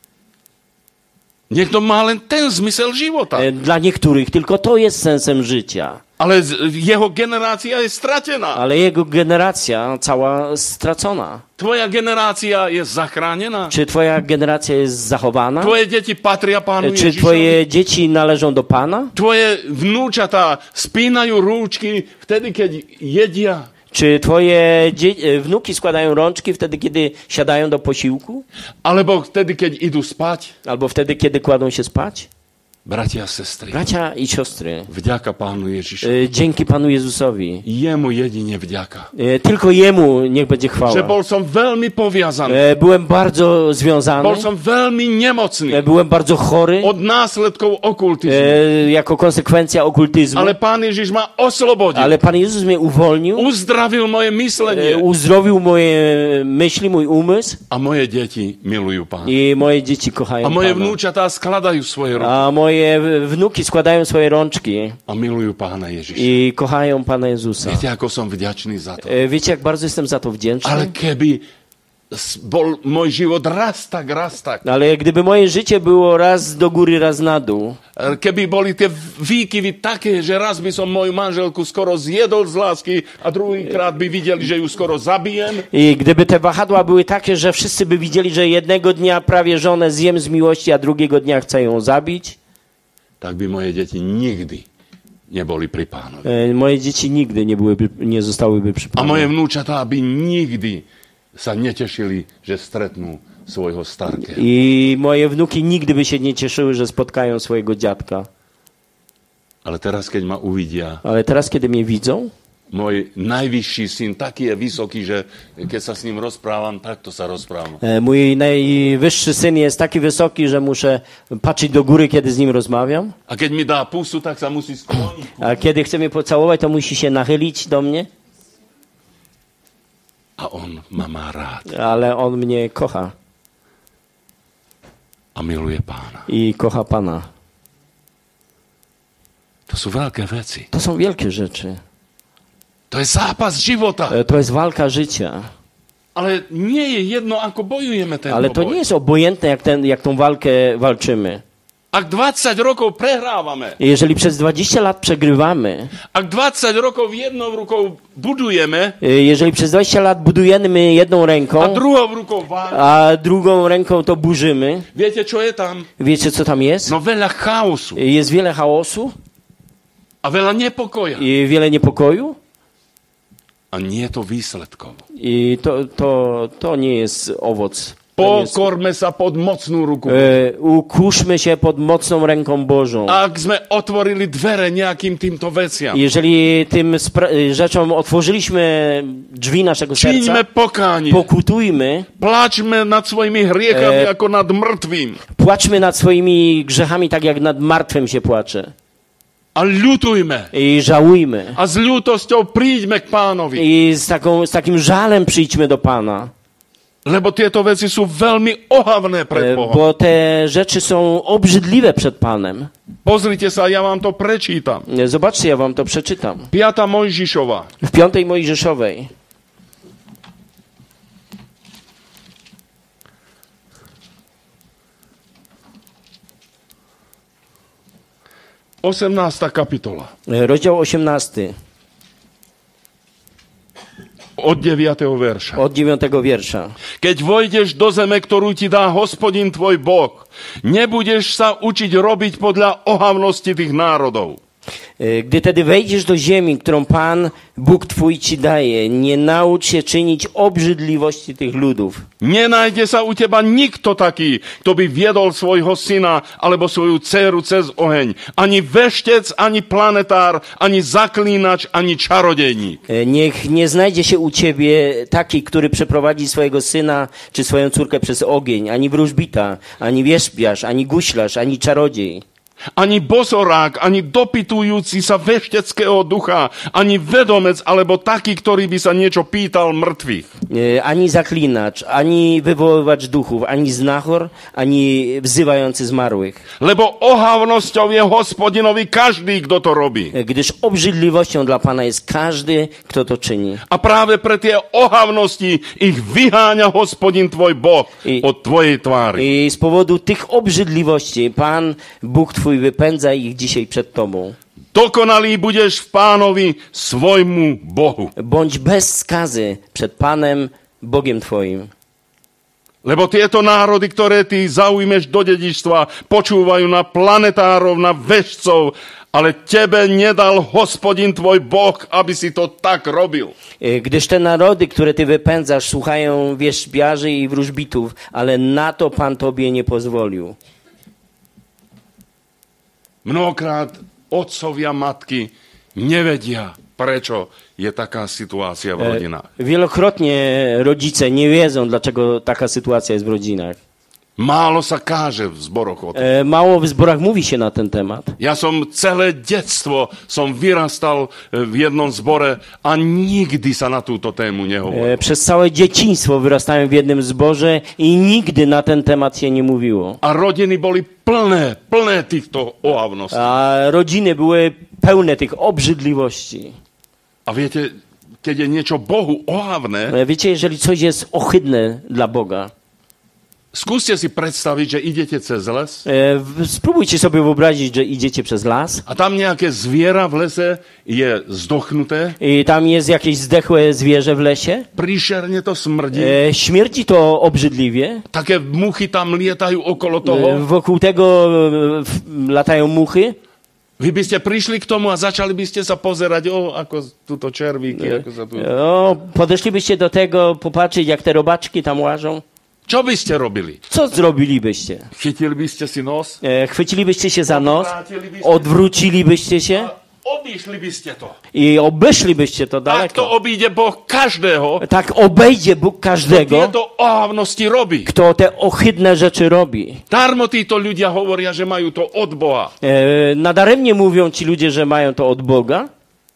Niekto má len ten zmysel života. Dla niektórych tylko to jest sensem życia. Ale jeho generácia je stratená. Ale jego generacja cała stracona. Tvoja generácia je zachránená. Czy twoja generacja jest zachowana? Tvoje deti patria Pánu Czy Ježišovi. twoje dzieci należą do Pana? Tvoje vnúčatá spínajú rúčky vtedy, keď jedia. Czy twoje wnuki składają rączki wtedy, kiedy siadają do posiłku? Alebo vtedy, keď idú spať. Albo wtedy, kiedy kładą się spać? Bratia a sestry, Bracia i siostry, vďaka Pánu Ježišovi. dzięki Panu Jezusowi, Jemu jedine vďaka. tylko Jemu niech będzie Že chwała. bol som veľmi poviazaný. Byłem bardzo związany, Bol som veľmi nemocný byłem bardzo chory od následkov okultizmu. jako konsekwencja okultyzmu, Ale Pán Ježiš ma oslobodil. ale Pan Jezus mnie uwolnił, Uzdravil moje myslenie. uzdrowił moje myśli, mój umysł A moje deti milujú Pána. i moje dzieci kochają A moje Pana. vnúčatá skladajú svoje ruky. A moje wnuki składają swoje rączki A milujú Pána Ježiša. i kochają Pana Jezusa. Viete, ako som vďačný za to. Wiecie, jak bardzo jestem za to wdzięczny? Ale keby bol môj život raz tak, Ale gdyby moje życie było raz do góry, raz na dół, keby boli tie výkyvy také, že raz by som moju manželku skoro zjedol z lásky a druhýkrát by videli, že ju skoro zabijem, i gdyby te wahadła były takie, że wszyscy by widzieli, że jednego dnia prawie żonę zjem z miłości, a drugiego dnia chcę ją zabić, tak by moje deti nikdy neboli pri Pánovi. moje dzieci nigdy nie zostałyby przy A Panu. moje vnúčatá by nikdy sa netešili, že stretnú svojho starkého. I moje wnuki nigdy by się nie cieszyły, że spotkają swojego dziadka. Ale teraz, keď ma uvidia, Ale teraz, kiedy mnie widzą, môj najvyšší syn taký je vysoký, že keď sa s ním rozprávam, takto sa rozprávam. mój najwyższy syn jest taki wysoki, że muszę patrzeć do góry, kiedy z nim rozmawiam. A keď mi dá pusu, tak sa musí skloniť. A kiedy chce mnie pocałować, to musi się nachylić do mnie. A on ma má rád Ale on mnie kocha a miluje Pána. i kocha Pana. To sú veľké veci. To są wielkie rzeczy. To je zápas života. To jest walka życia. Ale nie je jedno, ako bojujeme ten Ale to boj. nie jest obojętne, jak tą walkę walczymy. Ak 20 rokov prehrávame, Jeżeli przez 20 lat przegrywamy, ak 20 rokov jednou rukou budujeme jeżeli przez 20 lat budujemy jedną a ręką, druhou rukou váme, a drugą ręką to burzymy, viete, čo je tam? wiecie, co tam jest? No veľa chaosu Jest wiele chaosu a veľa nepokoja. i wiele niepokoju A nie to výsledkov. i to nie jest owoc. To nie jest- Pokorme sa pod mocnú ruku. Ukuszmy się pod mocną ręką Bożą. Ak sme otvorili dvere nejakým týmto veciam, Jeżeli tym rzeczom otworzyliśmy drzwi naszego serca, čiňme pokánie, pokutujmy, plačme nad svojimi hriechami ako nad mŕtvým płaczmy nad swoimi grzechami tak jak nad martwym się płacze. a ľutujme. I żałujmy. A s ľútosťou príďme k Pánovi. I z takim żalem przyjdźmy do Pana. Lebo tieto veci sú veľmi ohavné pred Bohom. Bo te rzeczy są obrzydliwe przed Panem. Pozrite sa, ja vám to prečítam. Zobaczcie, ja wam to przeczytam. 5. Mojžišova. W 5 Mojżeszowej. 18. kapitola. Rozdział 18, Od 9. verša. od 9 wiersza. Keď vojdeš do zeme, ktorú ti dá Hospodin tvoj Boh, nebudeš sa učiť robiť podľa ohavnosti tých národov. Gdy tedy wejdziesz do ziemi, którą Pan, Bóg Twój Ci daje, nie naucz się czynić obrzydliwości tych ludów. Nenájde sa u teba nikto taký, kto by viedol svojho syna alebo svoju dceru cez oheň. Ani veštec, ani planetár, ani zaklínač, ani čarodejník. Niech nie znajdzie się u Ciebie taki, który przeprowadzi swojego syna czy swoją córkę przez ogień, ani wróżbita, ani wierzbiarz, ani guślarz, ani czarodziej. Ani bosorák, ani dopytujúci sa vešteckého ducha, ani vedomec, alebo taký, ktorý by sa niečo pýtal mŕtvych. Ani zaklinacz, ani wywoływacz duchów, ani znachor, ani wzywający zmarłych. Lebo ohavnosťou je Hospodinovi každý, kto to robí. Gdyż obrzydliwością dla Pana jest każdy, kto to czyni. A práve pre tie ohavnosti ich vyháňa Hospodin tvoj Boh od tvojej tvári. I z powodu tych obrzydliwości Pan, Bóg Twój wypędza ich dzisiaj przed Tobą. Dokonalý budeš v Pánovi svojmu Bohu. Bądź bez skazy przed Panem, Bogiem Twoim. Lebo tieto národy, ktoré ty zaujmeš do dedičstva, počúvajú na planetárov, na vešcov, ale tebe nedal Hospodin tvoj Boh, aby si to tak robil. Gdyż te narody, które Ty wypędzasz, słuchają wierzbiarzy i wróżbitów, ale na to Pan Tobie nie pozwolił. Mnohokrát otcovia, matky nevedia, prečo je taká situácia v rodinách. Wielokrotnie rodzice nie wiedzą, dlaczego taka sytuacja jest w rodzinach. Málo sa káže v zboroch o tom. Mało w zborach mówi się na ten temat. Ja som celé detstvo vyrastal v jednom zbore a nikdy sa na túto tému nehovorilo. Przez całe dzieciństwo wyrastałem w jednym zborze i nigdy na ten temat się nie mówiło. A rodiny boli plné týchto ohavností. A rodziny były pełne tych obrzydliwości. A viete, keď je niečo Bohu ohavné, Wiecie, jeżeli coś jest ohydne dla Boga, skúste si predstaviť, že idete cez les spróbujcie sobie wyobrazić, że idziecie przez las a tam nejaké zviera v lese je zdochnuté, i tam jest jakieś zdechłe zwierzę w lesie. príšerne to smrdí, Śmierci to obrzydliwie. také muchy tam lietajú okolo toho. Wokół tego latają muchy. Vy by ste prišli k tomu a začali by ste sa pozerať, ako tuto červíky, ako sa tu... Podeszlibyście do tego, popatrzeć, jak te robaczki tam łażą. Čo by ste robili? Co zrobilibyście? Chytili by ste si nos, Chwycilibyście się za nos, odwrócilibyście się obišli by ste to. i obeszlibyście to Tak to daleko. obíde Boh každého, Tak obejdzie Bóg kto każdego, tieto ohavnosti robí. kto te ohydne rzeczy robi. Darmo títo ľudia hovoria, že majú to od Boha. Nadaremnie mówią ci ludzie, że mają to od Boga,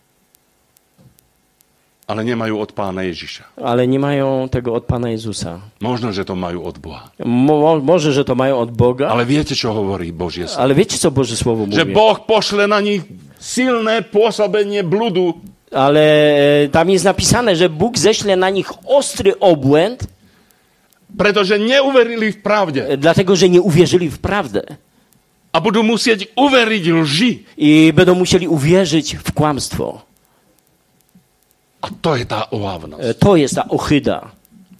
Ale nemajú od Pána Ježiša. ale nie mają tego od Pana Jezusa. Možno, že to majú od Boha. Może, że to mają od Boga, Ale viete, čo hovorí Božie slovo? ale wiecie, co Boże Słowo Že mówi? Boh pošle na nich silné pôsobenie bludu, Ale tam jest napisane, że Bóg ześle na nich ostry obłęd, pretože neuverili v pravde. dlatego że nie uwierzyli w prawdę. A budú musieť uveriť lži. I będą musieli uwierzyć w kłamstwo. A to je tá ohavnosť. To jest ta ohyda.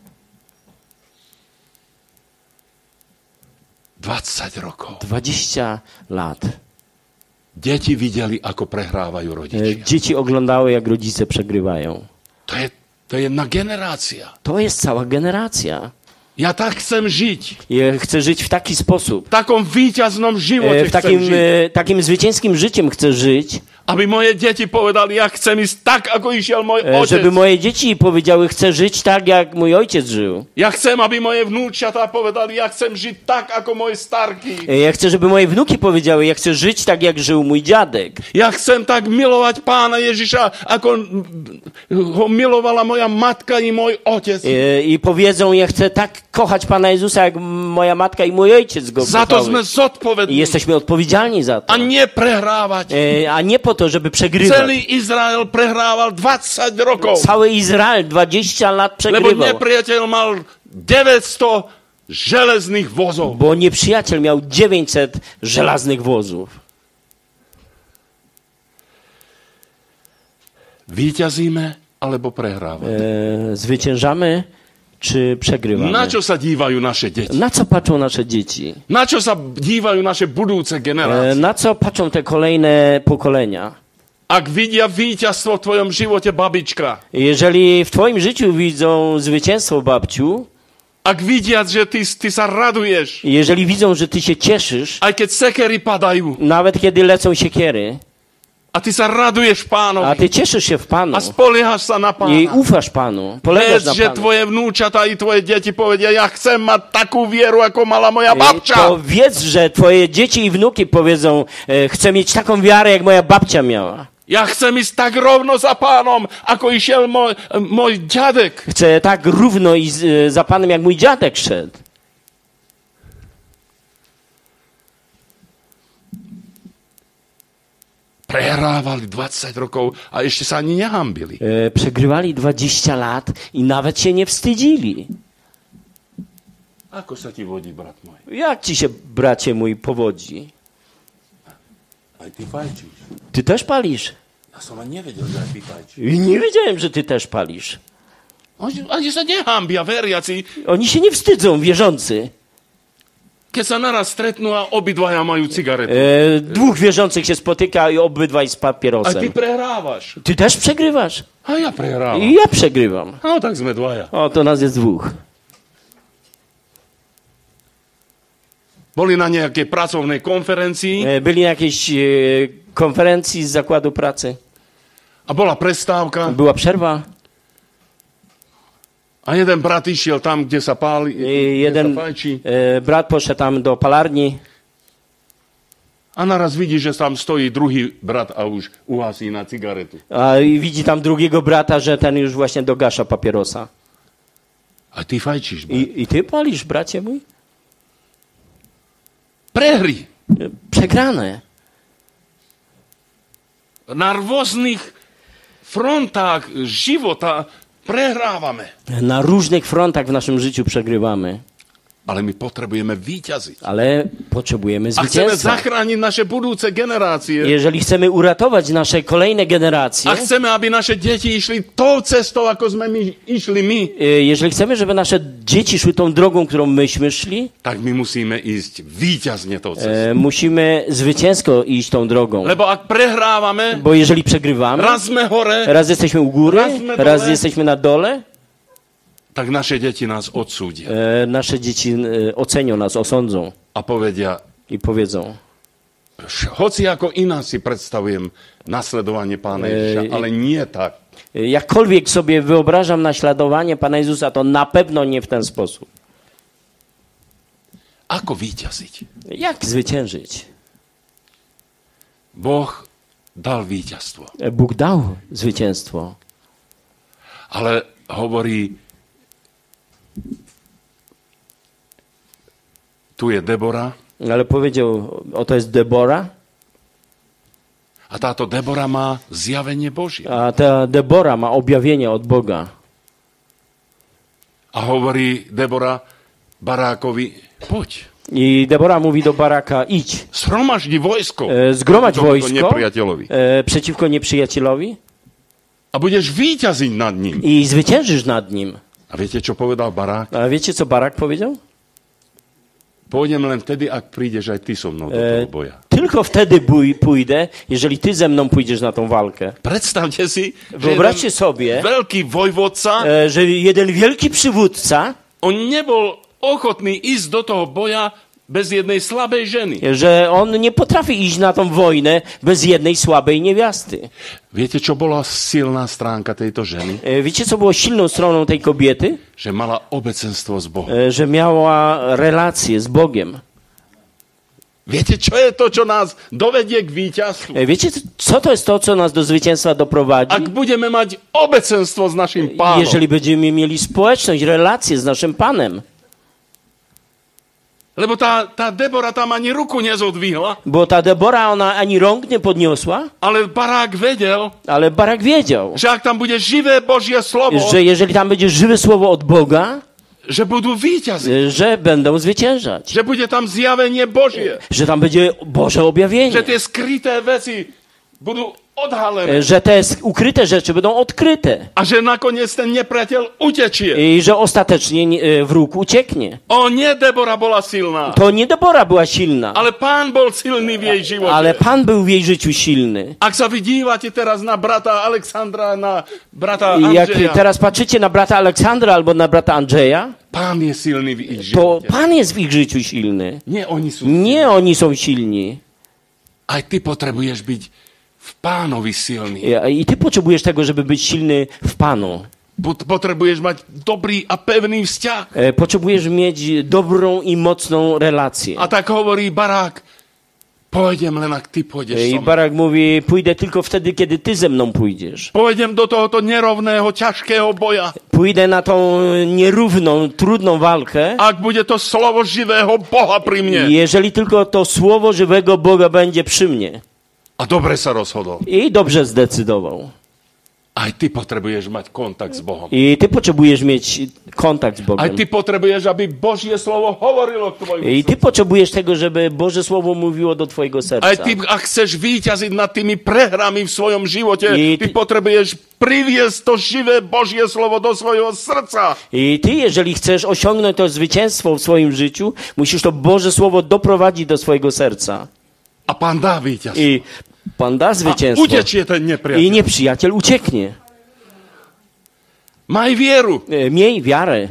20 rokov. 20 lat. Deti videli, ako prehrávajú rodičia. Dzieci oglądały, jak rodzice przegrywają. To je jedna generácia. To jest cała generacja. Ja tak chcem žiť. Chcę żyć w taki sposób. V takom víťaznom živote W chcem žiť. takim zwycięskim życiem chcę żyć, Aby moje deti povedali, ja chcem ísť tak, ako išiel môj otec. żeby moje dzieci powiedziały, chcę żyć tak, jak mój ojciec żył. Ja chcem, aby moje vnúčatá povedali, ja chcem žiť tak, ako môj starký. Ja chcę, żeby moje wnuki powiedziały, ja chcę żyć tak, jak żył mój dziadek. Ja chcem tak milovať Pána Ježiša, ako ho milovala moja matka i môj otec. I powiedzą, ja chcę tak kochać Pana Jezusa, jak moja matka i mój ojciec go Za to kochały. sme I zodpovední. jesteśmy odpowiedzialni za to. A nie prehrávať. A nie po to, żeby przegrywać. Celý Izrael prehrával 20 rokov. Cały Izrael 20 lat Lebo przegrywał. nepriateľ mal 900 železných vozov. Bo nieprzyjaciel miał 900 żelaznych wozów. Víťazíme alebo prehrávame? Zwyciężamy czy przegrywamy? Na čo sa dívajú naše deti? Na co patrzą nasze dzieci? Na čo sa dívajú naše budúce generácie? Na co patrzą te kolejne pokolenia? Ak vidia víťazstvo v tvojom živote, babička, Jeżeli w twoim życiu widzą zwycięstwo, babciu, ak vidia, že ty sa raduješ, jeżeli widzą, że ty się cieszysz, aj keď sekery padajú, nawet kiedy lecą siekiery, a ty sa raduješ a Pánovi ty cieszysz się w Panu a spoliehaš sa na i Pána. ufasz Panu, polegasz Vedz, na že Panu. tvoje vnúčata i tvoje deti povedia, ja chcem mať takú vieru, ako mala moja To babča. wiedz, że twoje dzieci i wnuki powiedzą, chcę mieć taką wiarę, jak moja babcia miała. Ja chcem ísť tak rovno za Pánom, ako išiel môj ďadek. Chcę tak równo iść za Panem, jak mój dziadek szedł. Prehrávali 20 rokov a ešte sa ani nehambili. Przegrywali 20 lat i nawet się nie wstydzili. Ako sa ti vodí, brat môj? Jak ci się, bracie mój, powodzi? Aj ty fajčíš. Ty też palisz? Ja som ani nevedel, že aj ty fajčíš. I nie wiedziałem, że ty też palisz. Oni sa nehambia, veriaci, Oni się nie wstydzą, wierzący. keď sa naraz stretnú a obidvaja majú cigaretu. Dwóch wierzących się spotyka i obydwaj z A ty papierosem. prehrávaš. Ty też przegrywasz. A ja prehrávam. I ja przegrywam. No tak sme dvaja. O, to nas jest dwóch. Boli na nejakej pracovnej konferencii Byli na jakiejś konferencji z zakładu pracy. a bola prestávka Była przerwa. a jeden brat išiel tam, kde sa páli, kde Jeden sa fajčí. brat poszedł tam do palarni A naraz vidí, že tam stojí druhý brat a už uhasí na cigaretu. a i widzi tam drugiego brata, że ten już właśnie dogasza papierosa. A ty fajčíš, brat. I ty palisz, bracie mój? Prehry. Przegrane. Na rôznych frontách života prehrávame. Na różnych frontach w naszym życiu przegrywamy, Ale my potrebujeme víťaziť. ale potrzebujemy A chceme zwycięstwa. zachrániť naše budúce generácie. Jeżeli chcemy uratować nasze kolejne generacje, A chceme, aby naše deti išli tou cestou, ako sme my išli my, jeżeli chcemy, żeby nasze dzieci szły tą drogą, którą myśmy szli, tak my musíme ísť víťazne tou cestou. musimy zwycięsko iść tą drogą. Lebo ak prehrávame, Bo jeżeli przegrywamy, raz sme hore, raz jesteśmy u góry, Raz my raz dole. jesteśmy na dole, tak naše deti nás odsúdia. nasze dzieci ocenią nas, osądzą A povedia, i powiedzą, hoci ako iná si predstavujem nasledovanie Pána Ježiša, ale nie tak. jakkolwiek sobie wyobrażam naśladowanie Pana Jezusa, to na pewno nie w ten sposób. Ako víťaziť? Jak zwyciężyć? Boh dal víťazstvo. Bóg dał zwycięstwo, Ale hovorí, tu je Debora ale powiedział, oto jest Debora, a táto Debora má zjavenie Božie. a ta Debora ma objawienie od Boga. A hovorí Debora Barákovi, poď, I Debora mówi do Baraka, idź, shromaždi vojsko zgromadź tomuto wojsko nepriateľovi przeciwko nieprzyjacielowi a budeš víťaziť nad ním. i zwyciężysz nad nim. A viete, čo povedal Barák? A wiecie, co Barak powiedział? Pôjdem len vtedy, ak prídeš aj ty so mnou do toho boja. Tylko wtedy pójdę, jeżeli ty ze mną pójdziesz na tą walkę. Predstavte si, že Wyobraźcie sobie, veľký vojvodca, że jeden wielki przywódca, on nebol ochotný ísť do toho boja bez jednej slabej ženy. że on nie potrafi iść na tą wojnę bez jednej słabej niewiasty. Viete, čo bola silná stránka tejto ženy? Wiecie, co było silną stroną tej kobiety? Že mala obecenstvo s Bohom. Że miała relację z Bogiem. Viete, čo je to, čo nás dovedie k víťazstvu? Wiecie, co to jest to, co nas do zwycięstwa doprowadzi? Ak budeme mať obecenstvo s našim pánom, Jeżeli będziemy mieli społeczność, relację z naszym Panem. lebo tá Debora tam ani ruku nezodvihla, Bo ta Debora, ona ani rąk nie podniosła, ale Barák vedel, ale Barak wiedział, že ak tam bude živé Božie slovo, że jeżeli tam będzie żywe słowo od Boga, že budú víťaziť, że będą zwyciężać. že bude tam zjavenie Božie, Że tam będzie Boże objawienie. že tie skryté veci budú odhalené. że te ukryte rzeczy będą odkryte A že nakoniec ten nepriateľ utečie. i że ostatecznie wróg ucieknie. O, nie Debora bola silná, To nie Debora była silna, ale Pán bol silný v jej živote. ale Pan był w jej życiu silny. Ak sa vy dívate teraz na brata Alexandra, na brata I jak Andrzeja, teraz patrzycie na brata Aleksandra albo na brata Andrzeja, Pán je silný v ich to živote. Pan jest w ich życiu silny. Nie oni sú. Nie oni są silni. Aj ty potrebuješ byť v Pánovi silný. I ty potrzebujesz tego, żeby być silny w Panu. Potrebuješ mať dobrý a pevný vzťah. Potrzebujesz mieć dobrą i mocną relację. A tak hovorí Barák, pôjdem len ak ty pôjdeš I so mnou. Barak mówi, pójdę tylko wtedy, kiedy ty ze mną pójdziesz. Pôjdem do tohoto nerovného, ťažkého boja. Pójdę na tą nierówną, trudną walkę, Ak bude to slovo živého Boha pri mne. jeżeli tylko to słowo żywego Boga będzie przy mnie. A dobre sa rozhodol. I dobrze zdecydował. Aj ty potrebuješ mať kontakt s Bohom. I ty potrzebujesz mieć kontakt z Aj Bogiem. ty potrebuješ, aby Božie slovo hovorilo k tvojmu I ty srdcu. potrzebujesz tego, żeby Boże Słowo mówiło do twojego Aj serca. ty, ak chceš víťaziť nad tými prehrami v svojom živote, I ty ty- potrebuješ priviesť to živé Božie slovo do svojho srdca. I ty, jeżeli chcesz osiągnąć to zwycięstwo w swoim życiu, musisz to Boże Słowo doprowadzić do swojego serca. A Pán dá víťazstvo. I Pan da A zwycięstwo. utečie ten I nepriateľ. nieprzyjaciel ucieknie. Maj vieru. Miej wiarę.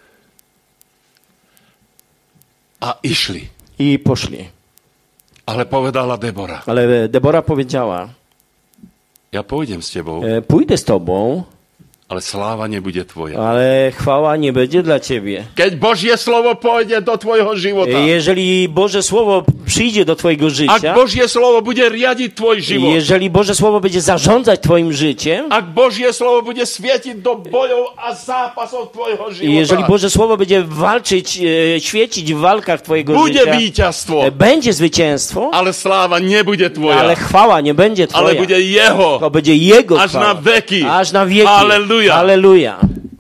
A išli. I poszli. Ale povedala Debora, Ale Debora powiedziała, ja pôjdem s tebou, pójdę z tobą, ale sláva nebude tvoja. ale chwała nie będzie dla ciebie. Keď Božie slovo pôjde do tvojho života, Jeżeli Boże Słowo przyjdzie do twojego ak życia, Božie slovo bude riadiť tvoj život, jeżeli Boże Słowo będzie zarządzać twoim życiem, ak Božie slovo bude svietiť do bojov a zápasov tvojho i jeżeli života, Boże Słowo będzie walczyć, świecić w walkach twojego bude życia, víťazstvo, będzie zwycięstwo, ale sláva nebude tvoja, ale chwała nie będzie ale twoja. bude jeho. To będzie Jego Aż chwała. na veky. Aż na wieki. Halleluja. Halleluja.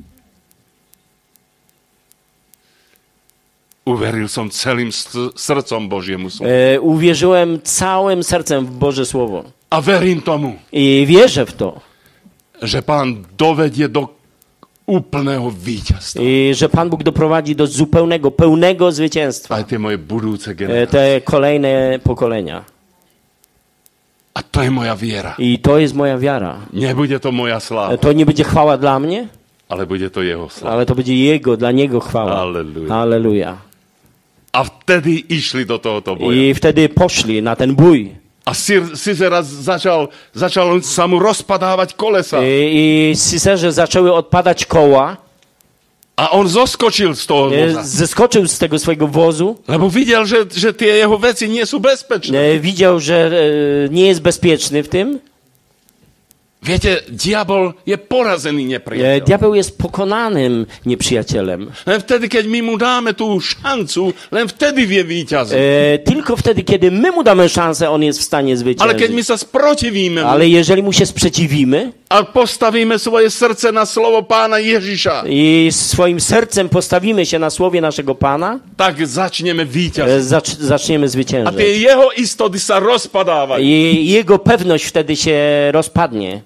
Uveril som celým srdcom Božiemu slovu. Uwierzyłem całym sercem w Boże Słowo. A verím tomu, I wierzę w to. že Pán dovedie do úplného víťazstva. I że Pan Bóg doprowadzi do zupełnego, pełnego zwycięstwa. Aj tie moje budúce generácie. Te kolejne pokolenia. A to je moja viera. I to jest moja wiara. Nebude to moja sláva, To nie będzie chwała dla mnie, ale bude to jeho sláva. ale to będzie Jego, dla Niego chwała. Halleluja. Halleluja. A vtedy išli do tohoto boja. I wtedy poszli na ten bój. A Sisera začal sa mu rozpadávať kolesa. I Siserze zaczęły odpadać koła. A on zoskočil z toho voza. Zeskoczył z tego swojego wozu. Lebo videl, že tie jeho veci nie sú bezpečné. Widział, że nie jest bezpieczny w tym. Viete, diabol je porazený nepriateľ. Diabeł jest pokonanym nieprzyjacielem. Len vtedy, keď my mu dáme tú šancu, len vtedy vie víťaziť. Tylko wtedy, kiedy my mu damy szansę, on jest w stanie Ale keď my zwyciężyć. sa sprotivíme Ale jeżeli mu się sprzeciwimy a postavíme svoje srdce na slovo Pána Ježiša, i swoim sercem postawimy się na słowie naszego Pana, tak začneme víťaziť. zaczniemy A zwyciężać. tie jeho istoty sa rozpadávajú. I jego pewność wtedy się rozpadnie.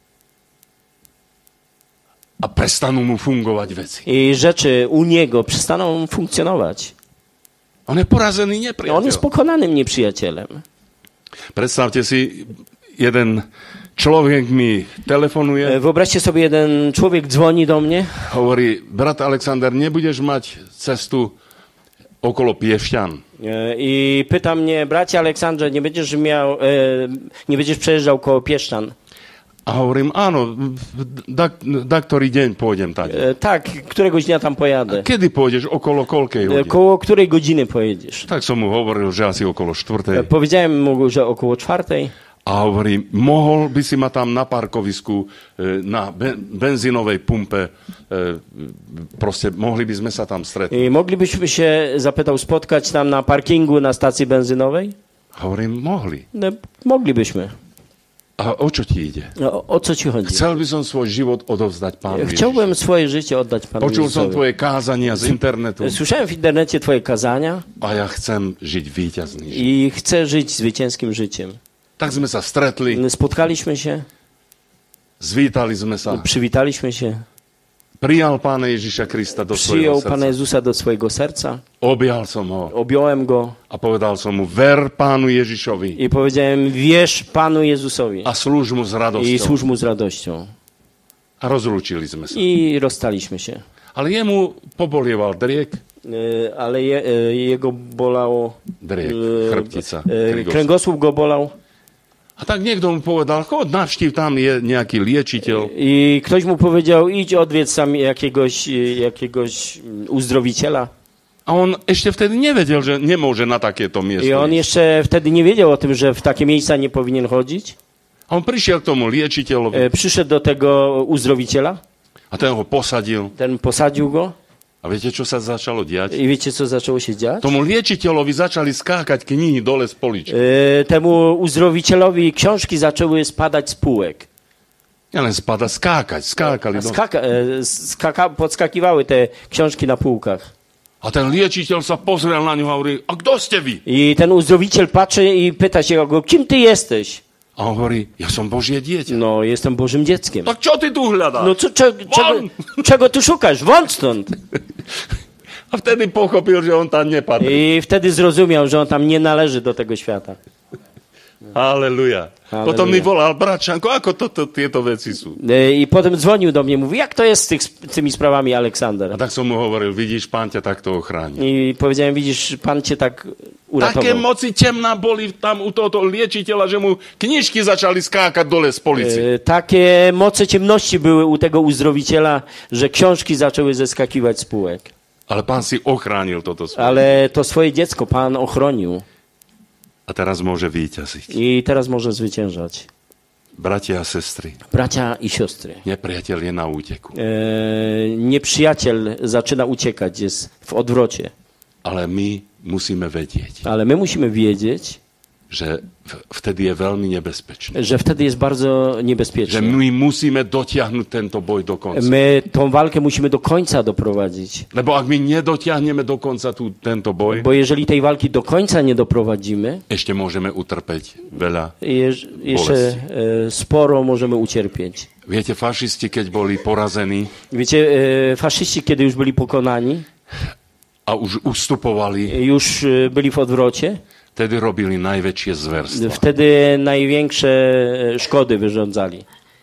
A prestanú mu fungovať veci. I rzeczy u niego przestaną funkcjonować. On je porazený On nepriateľ. jest pokonanym nieprzyjacielem. Predstavte si, jeden človek mi telefonuje, Wyobraźcie sobie, jeden człowiek dzwoni do mnie. hovorí, brat Alexander, nebudeš mať cestu okolo Piešťan. I pyta mnie, bracie Aleksandrze, nie będziesz przejeżdżał koło Pieszczan? A hovorím, áno, da ktorý deň pôjdem tak. Tak, któregoś dnia tam pojadę. Kedy pôjdeš, okolo koľkej hodiny? Koło której godziny pojedziesz? Tak som mu hovoril, že asi okolo 4. Powiedziałem mu, że około 4. A hovorí, mohol by si ma tam na parkovisku, na benzínovej pumpe, proste mohli by sme sa tam stretnúť. I moglibyśmy się, zapytał, spotkać tam na parkingu na stacji benzynowej? Hovorím, mohli. No, moglibyśmy. A o čo ti ide? No, o co ci chodzi? Chcel by som svoj život odovzdať Pánu Ježišu. Chciałbym swoje życie oddać Panu Počul som Jezusowi. tvoje kázania z internetu Słyszałem w internecie twoje kazania a ja chcem žiť víťazný život. i chcę żyć zwycięskim życiem. Tak sme sa stretli, Spotkaliśmy się, zvítali sme sa. przywitaliśmy się. Prijal Pána Ježiša Krista do svojho Przyjął Pana srdca. Jezusa do swojego serca, Objal som ho objąłem go a povedal som mu, ver Pánu Ježišovi i powiedziałem, wierz Panu Jezusowi a slúž mu s i radosťou. służ Mu z radością. A rozlúčili sme sa. I rozstaliśmy się. Ale jemu pobolieval driek, Ale jego bolało... driek, chrbtica, Kręgosłup go bolał A tak niekto mu povedal, chod, navštív, tam je nejaký liečiteľ. i ktoś mu powiedział, idź odwiedz tam jakiegoś uzdrowiciela. A on ešte vtedy nevedel, že nemôže na takéto miesto I on ísť. jeszcze wtedy nie wiedział o tym, że w takie miejsca nie powinien chodzić. A on prišiel k tomu liečiteľovi Przyszedł do tego uzdrowiciela, a ten ho posadil. ten posadził go A viete, čo sa začalo diať? i wiecie, co zaczęło się dziać? Tomu liečiteľovi začali skákať knihy dole z poličky. Temu uzdrowicielowi książki zaczęły spadać z półek. Nielen skákali. Podskakiwały te książki na półkach. A ten liečiteľ sa pozrel na ňu a hovorí, a kto ste vy? I ten uzdrowiciel patrzy i pyta się go, kim ty jesteś? A on hovorí, ja som Božie dieťa. No, jestem Bożym dzieckiem. Tak čo ty tu hľadáš? No, czego tu szukasz? Wąt stąd! A vtedy pochopil, že on tam nepatrí. I wtedy zrozumiał, że on tam nie należy do tego świata. Halleluja. Potom mi volal, bratčanko, ako tieto veci sú? I potem dzwonił do mnie, mówi, jak to jest z tymi sprawami, A Aleksander? tak som mu hovoril, vidíš, Pán ťa takto ochráni. I powiedziałem, widzisz, Pan cię tak Také uratował. moci temná boli tam u tohoto liečiteľa, že mu knižky začali skákať dole z policie. Takie moce ciemności były u tego uzdrowiciela, że książki zaczęły zeskakiwać z półek. Ale Pán si ochránil toto svoje. Ale to swoje dziecko Pan ochronił A teraz môže víťaziť. i teraz może zwyciężać. Bratia a sestry, Bracia i siostry, nepriateľ je na úteku. nieprzyjaciel zaczyna uciekać, jest w odwrocie. Ale my musíme vedieť, Ale my musimy wiedzieć, že vtedy je veľmi nebezpečné. że wtedy jest bardzo Že niebezpieczne. my musíme dotiahnuť tento boj do konca. My tą walkę musimy do końca doprowadzić. Lebo ak my nedotiahneme do konca tento boj, Bo jeżeli tej walki do końca nie doprowadzimy, ešte môžeme utrpeť veľa. jeszcze sporo możemy ucierpieć. Viete, fašisti, keď boli porazení Wiecie, faszyści, kiedy już byli pokonani, a už ustupovali, już byli w odwrocie, vtedy robili najväčšie zverstva. wtedy największe szkody wyrządzali.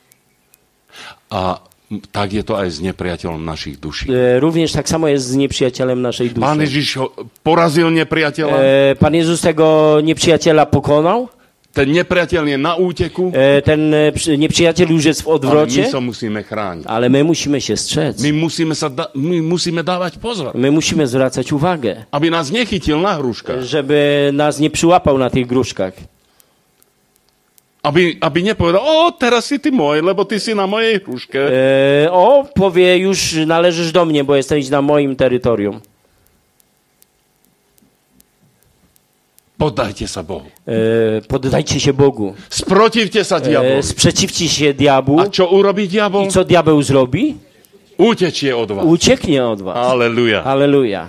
A tak je to aj s nepriateľom našich duší. Również tak samo jest z nieprzyjacielem naszej Pán duszy. Ježiš porazil nepriateľa, Pan Jezus tego nieprzyjaciela pokonał. ten nepriateľ je na úteku, Ten nieprzyjaciel już jest w ale my odwrocie, sa musíme chrániť. ale my musimy się strzec. My musíme dávať pozor, My musimy zwracać uwagę, aby nás nechytil na hruškách. żeby nas nie przyłapał na tych gruszkach. Aby nepovedal, teraz si ty môj, lebo ty si na mojej hruške. Powie, już należysz do mnie, bo jesteś na moim terytorium. Poddajte sa Bohu. Poddajcie się Bogu. Sprotivte sa diablovi. Sprzeciwcie się diabłu. A čo urobí diabol? I co diabeł zrobi? Utečie od vás. Ucieknie od was. Aleluja. Halleluja.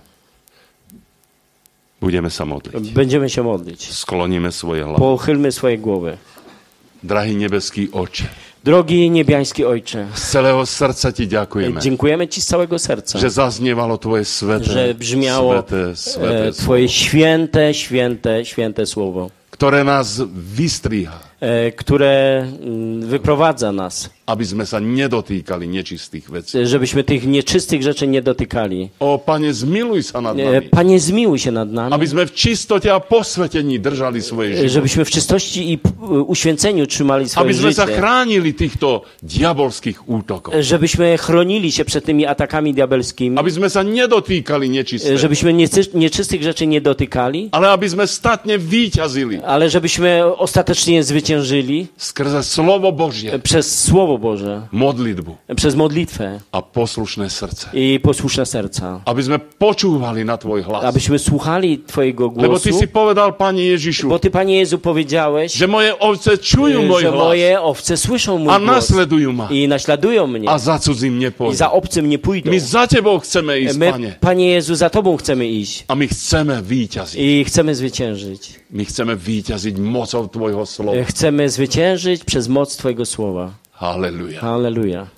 Budeme sa modliť. Będziemy się modlić. Skloníme svoje hlavy. Pochylmy swoje głowy. Drahý nebeský Oče, Drogi niebiański Ojcze, z celého srdca ti ďakujeme, dziękujemy Ci z całego serca, že zaznievalo tvoje sveté, że brzmiało sveté Twoje slovo, święte słowo, ktoré nás vystriha, które wyprowadza nas, aby sme sa nedotýkali nečistých vecí. żebyśmy tych nieczystych rzeczy nie dotykali. O, Pane, zmiluj sa nad nami, Panie, zmiłuj się nad nami, aby sme v čistote a posvetení držali svoje životy. żebyśmy w czystości i uświęceniu trzymali Aby swoje sme sa życie, chránili týchto diabolských útokov. żebyśmy chronili się przed tymi atakami diabelskimi, Aby sme sa nedotýkali nečistých, żebyśmy nieczystych rzeczy nie dotykali, ale aby sme statne víťazili ale żebyśmy ostatecznie zwyciężali zwyciężyli skrze slovo Božie, przez Słowo Boże, modlitbu przez modlitwę a poslušné srdce. i posłuszne serca. Aby sme počúvali na tvoj hlas. Abyśmy słuchali Twojego Lebo ty głosu, si povedal, Pane Ježišu, bo Ty, Panie Jezu, powiedziałeś, že moje ovce čujú môj że hlas moje owce słyszą mój a głos nasledujú ma i naśladują mnie a za cudzím i nepôjdu. za obcym nie pójdą. My za tebou chceme ísť, Pane. My, Panie Jezu, za Tobą chcemy iść A my chceme víťaziť. i chcemy zwyciężyć. My chceme víťaziť mocou tvojho slova. Chcemy zwyciężyć przez moc Twojego Słowa. Halleluja. Halleluja.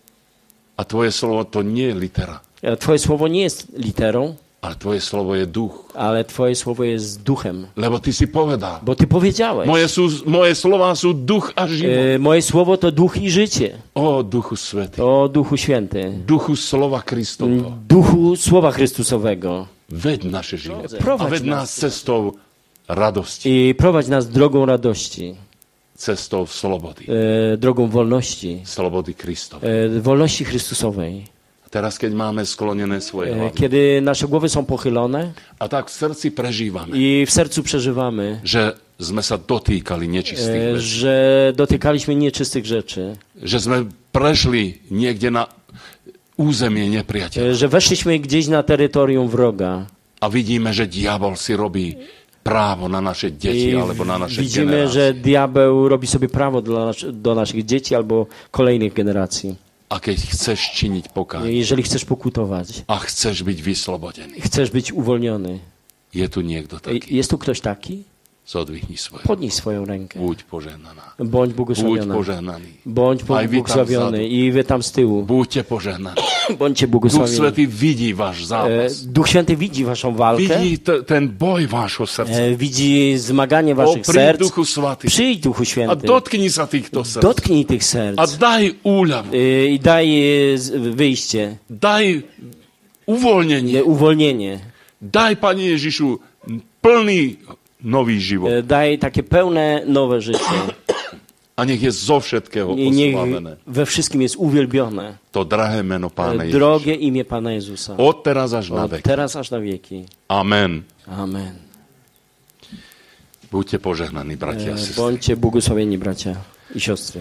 A tvoje slovo to nie je litera, Twoje Słowo nie jest literą, ale tvoje slovo je duch. ale Twoje Słowo jest duchem. Lebo ty si povedal, Bo Ty powiedziałeś, moje slova sú duch a život. moje Słowo to duch i życie. O Duchu Svätý, O Duchu Święty. Duchu slova Kristovho, Duchu Słowa Chrystusowego. veď naše životy. Prowadź A veď nás cestou radosti, I prowadź nas drogą radości, cestou slobody, drogą wolności, slobody Kristovej. wolności Chrystusowej. Teraz, keď máme sklonené svoje hlavy Kiedy nasze głowy są pochylone a tak v srdci prežívame, i w sercu przeżywamy, že sme sa dotýkali nečistých vecí, że dotykaliśmy nieczystych rzeczy, že sme prešli niekde na územie nepriateľa że weszliśmy gdzieś na terytorium wroga a vidíme, že diabol si robí právo na naše deti i alebo na naše widzimy, generácie. że diabeł robi sobie prawo do naszych dzieci albo kolejnych generacji. A keď chceš činiť pokánie Jeżeli chcesz pokutować, a chceš byť vyslobodený, chcesz być uwolniony, je tu niekto taký. jest tu ktoś taki? Zodvihni svoje. Podnieś swoją rękę. Buď požehnaná. Bądź Buď błogosławiona. požehnaný. Bądź Aj vy tam błogosławiony vzadu. i wy tam z tyłu. Buďte požehnaní. Bądźcie Duch błogosławieni. Svätý vidí váš zápas. Duch Święty widzi waszą walkę, Vidí ten boj vášho srdca. widzi zmaganie waszych Príď serc. Duchu Svätý. Przyjdź Duchu A Święty. dotkni sa týchto srdc. Dotknij tych serc A daj úľavu. i daj wyjście, Daj uvoľnenie. uwolnienie. Daj, Pane Ježišu, plný nový život. Daj takie pełne, nowe życie. A nech je zo všetkého I niech oslávené we wszystkim jest uwielbione to drahé meno Pána Ježiša. drogie imię Pana Jezusa. Od teraz až na Od vek. teraz aż na wieki. Amen. Amen. Buďte požehnaní, bratia a sestry. Bądźcie błogosławieni, bracia i siostry.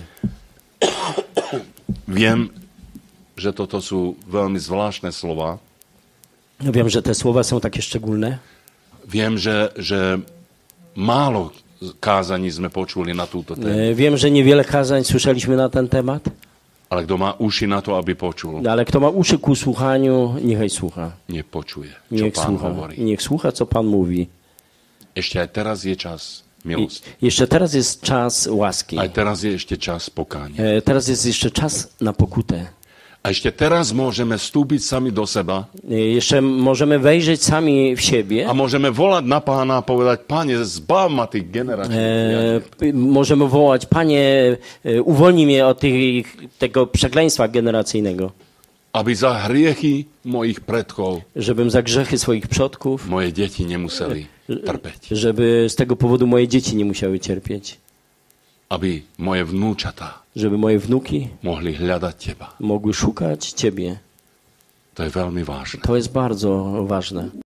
Viem, že toto sú veľmi zvláštne slova. No wiem, że te słowa są takie szczególne. Viem, že málo kázaní sme počuli na túto tému. Wiem, że niewiele kazań słyszeliśmy na ten temat, Ale kto má uši na to, aby počul, ale kto ma uszy ku słuchaniu, niechaj słucha. nech počuje, čo Niech Pán słucha. hovorí. Niech słucha, co Pan mówi. Ešte aj teraz je čas I milosti. jeszcze teraz jest czas łaski. Aj teraz je ešte čas pokánia. Teraz jest jeszcze czas na pokutę. A ešte teraz môžeme vstúpiť sami do seba Jeszcze możemy wejrzeć sami w siebie. a môžeme volať na Pána a povedať, Pane, zbav ma tých generačných Możemy wołać, Panie, uwolnij mnie od tego przekleństwa generacyjnego, aby za hriechy mojich predkov żebym za grzechy swoich przodków, moje deti nemuseli trpeť. żeby z tego powodu moje dzieci nie musiały cierpieć, Aby moje vnúčatá żeby moje wnuki mohli hľadať Teba. mogły szukać Ciebie. To je veľmi vážne. To jest bardzo ważne.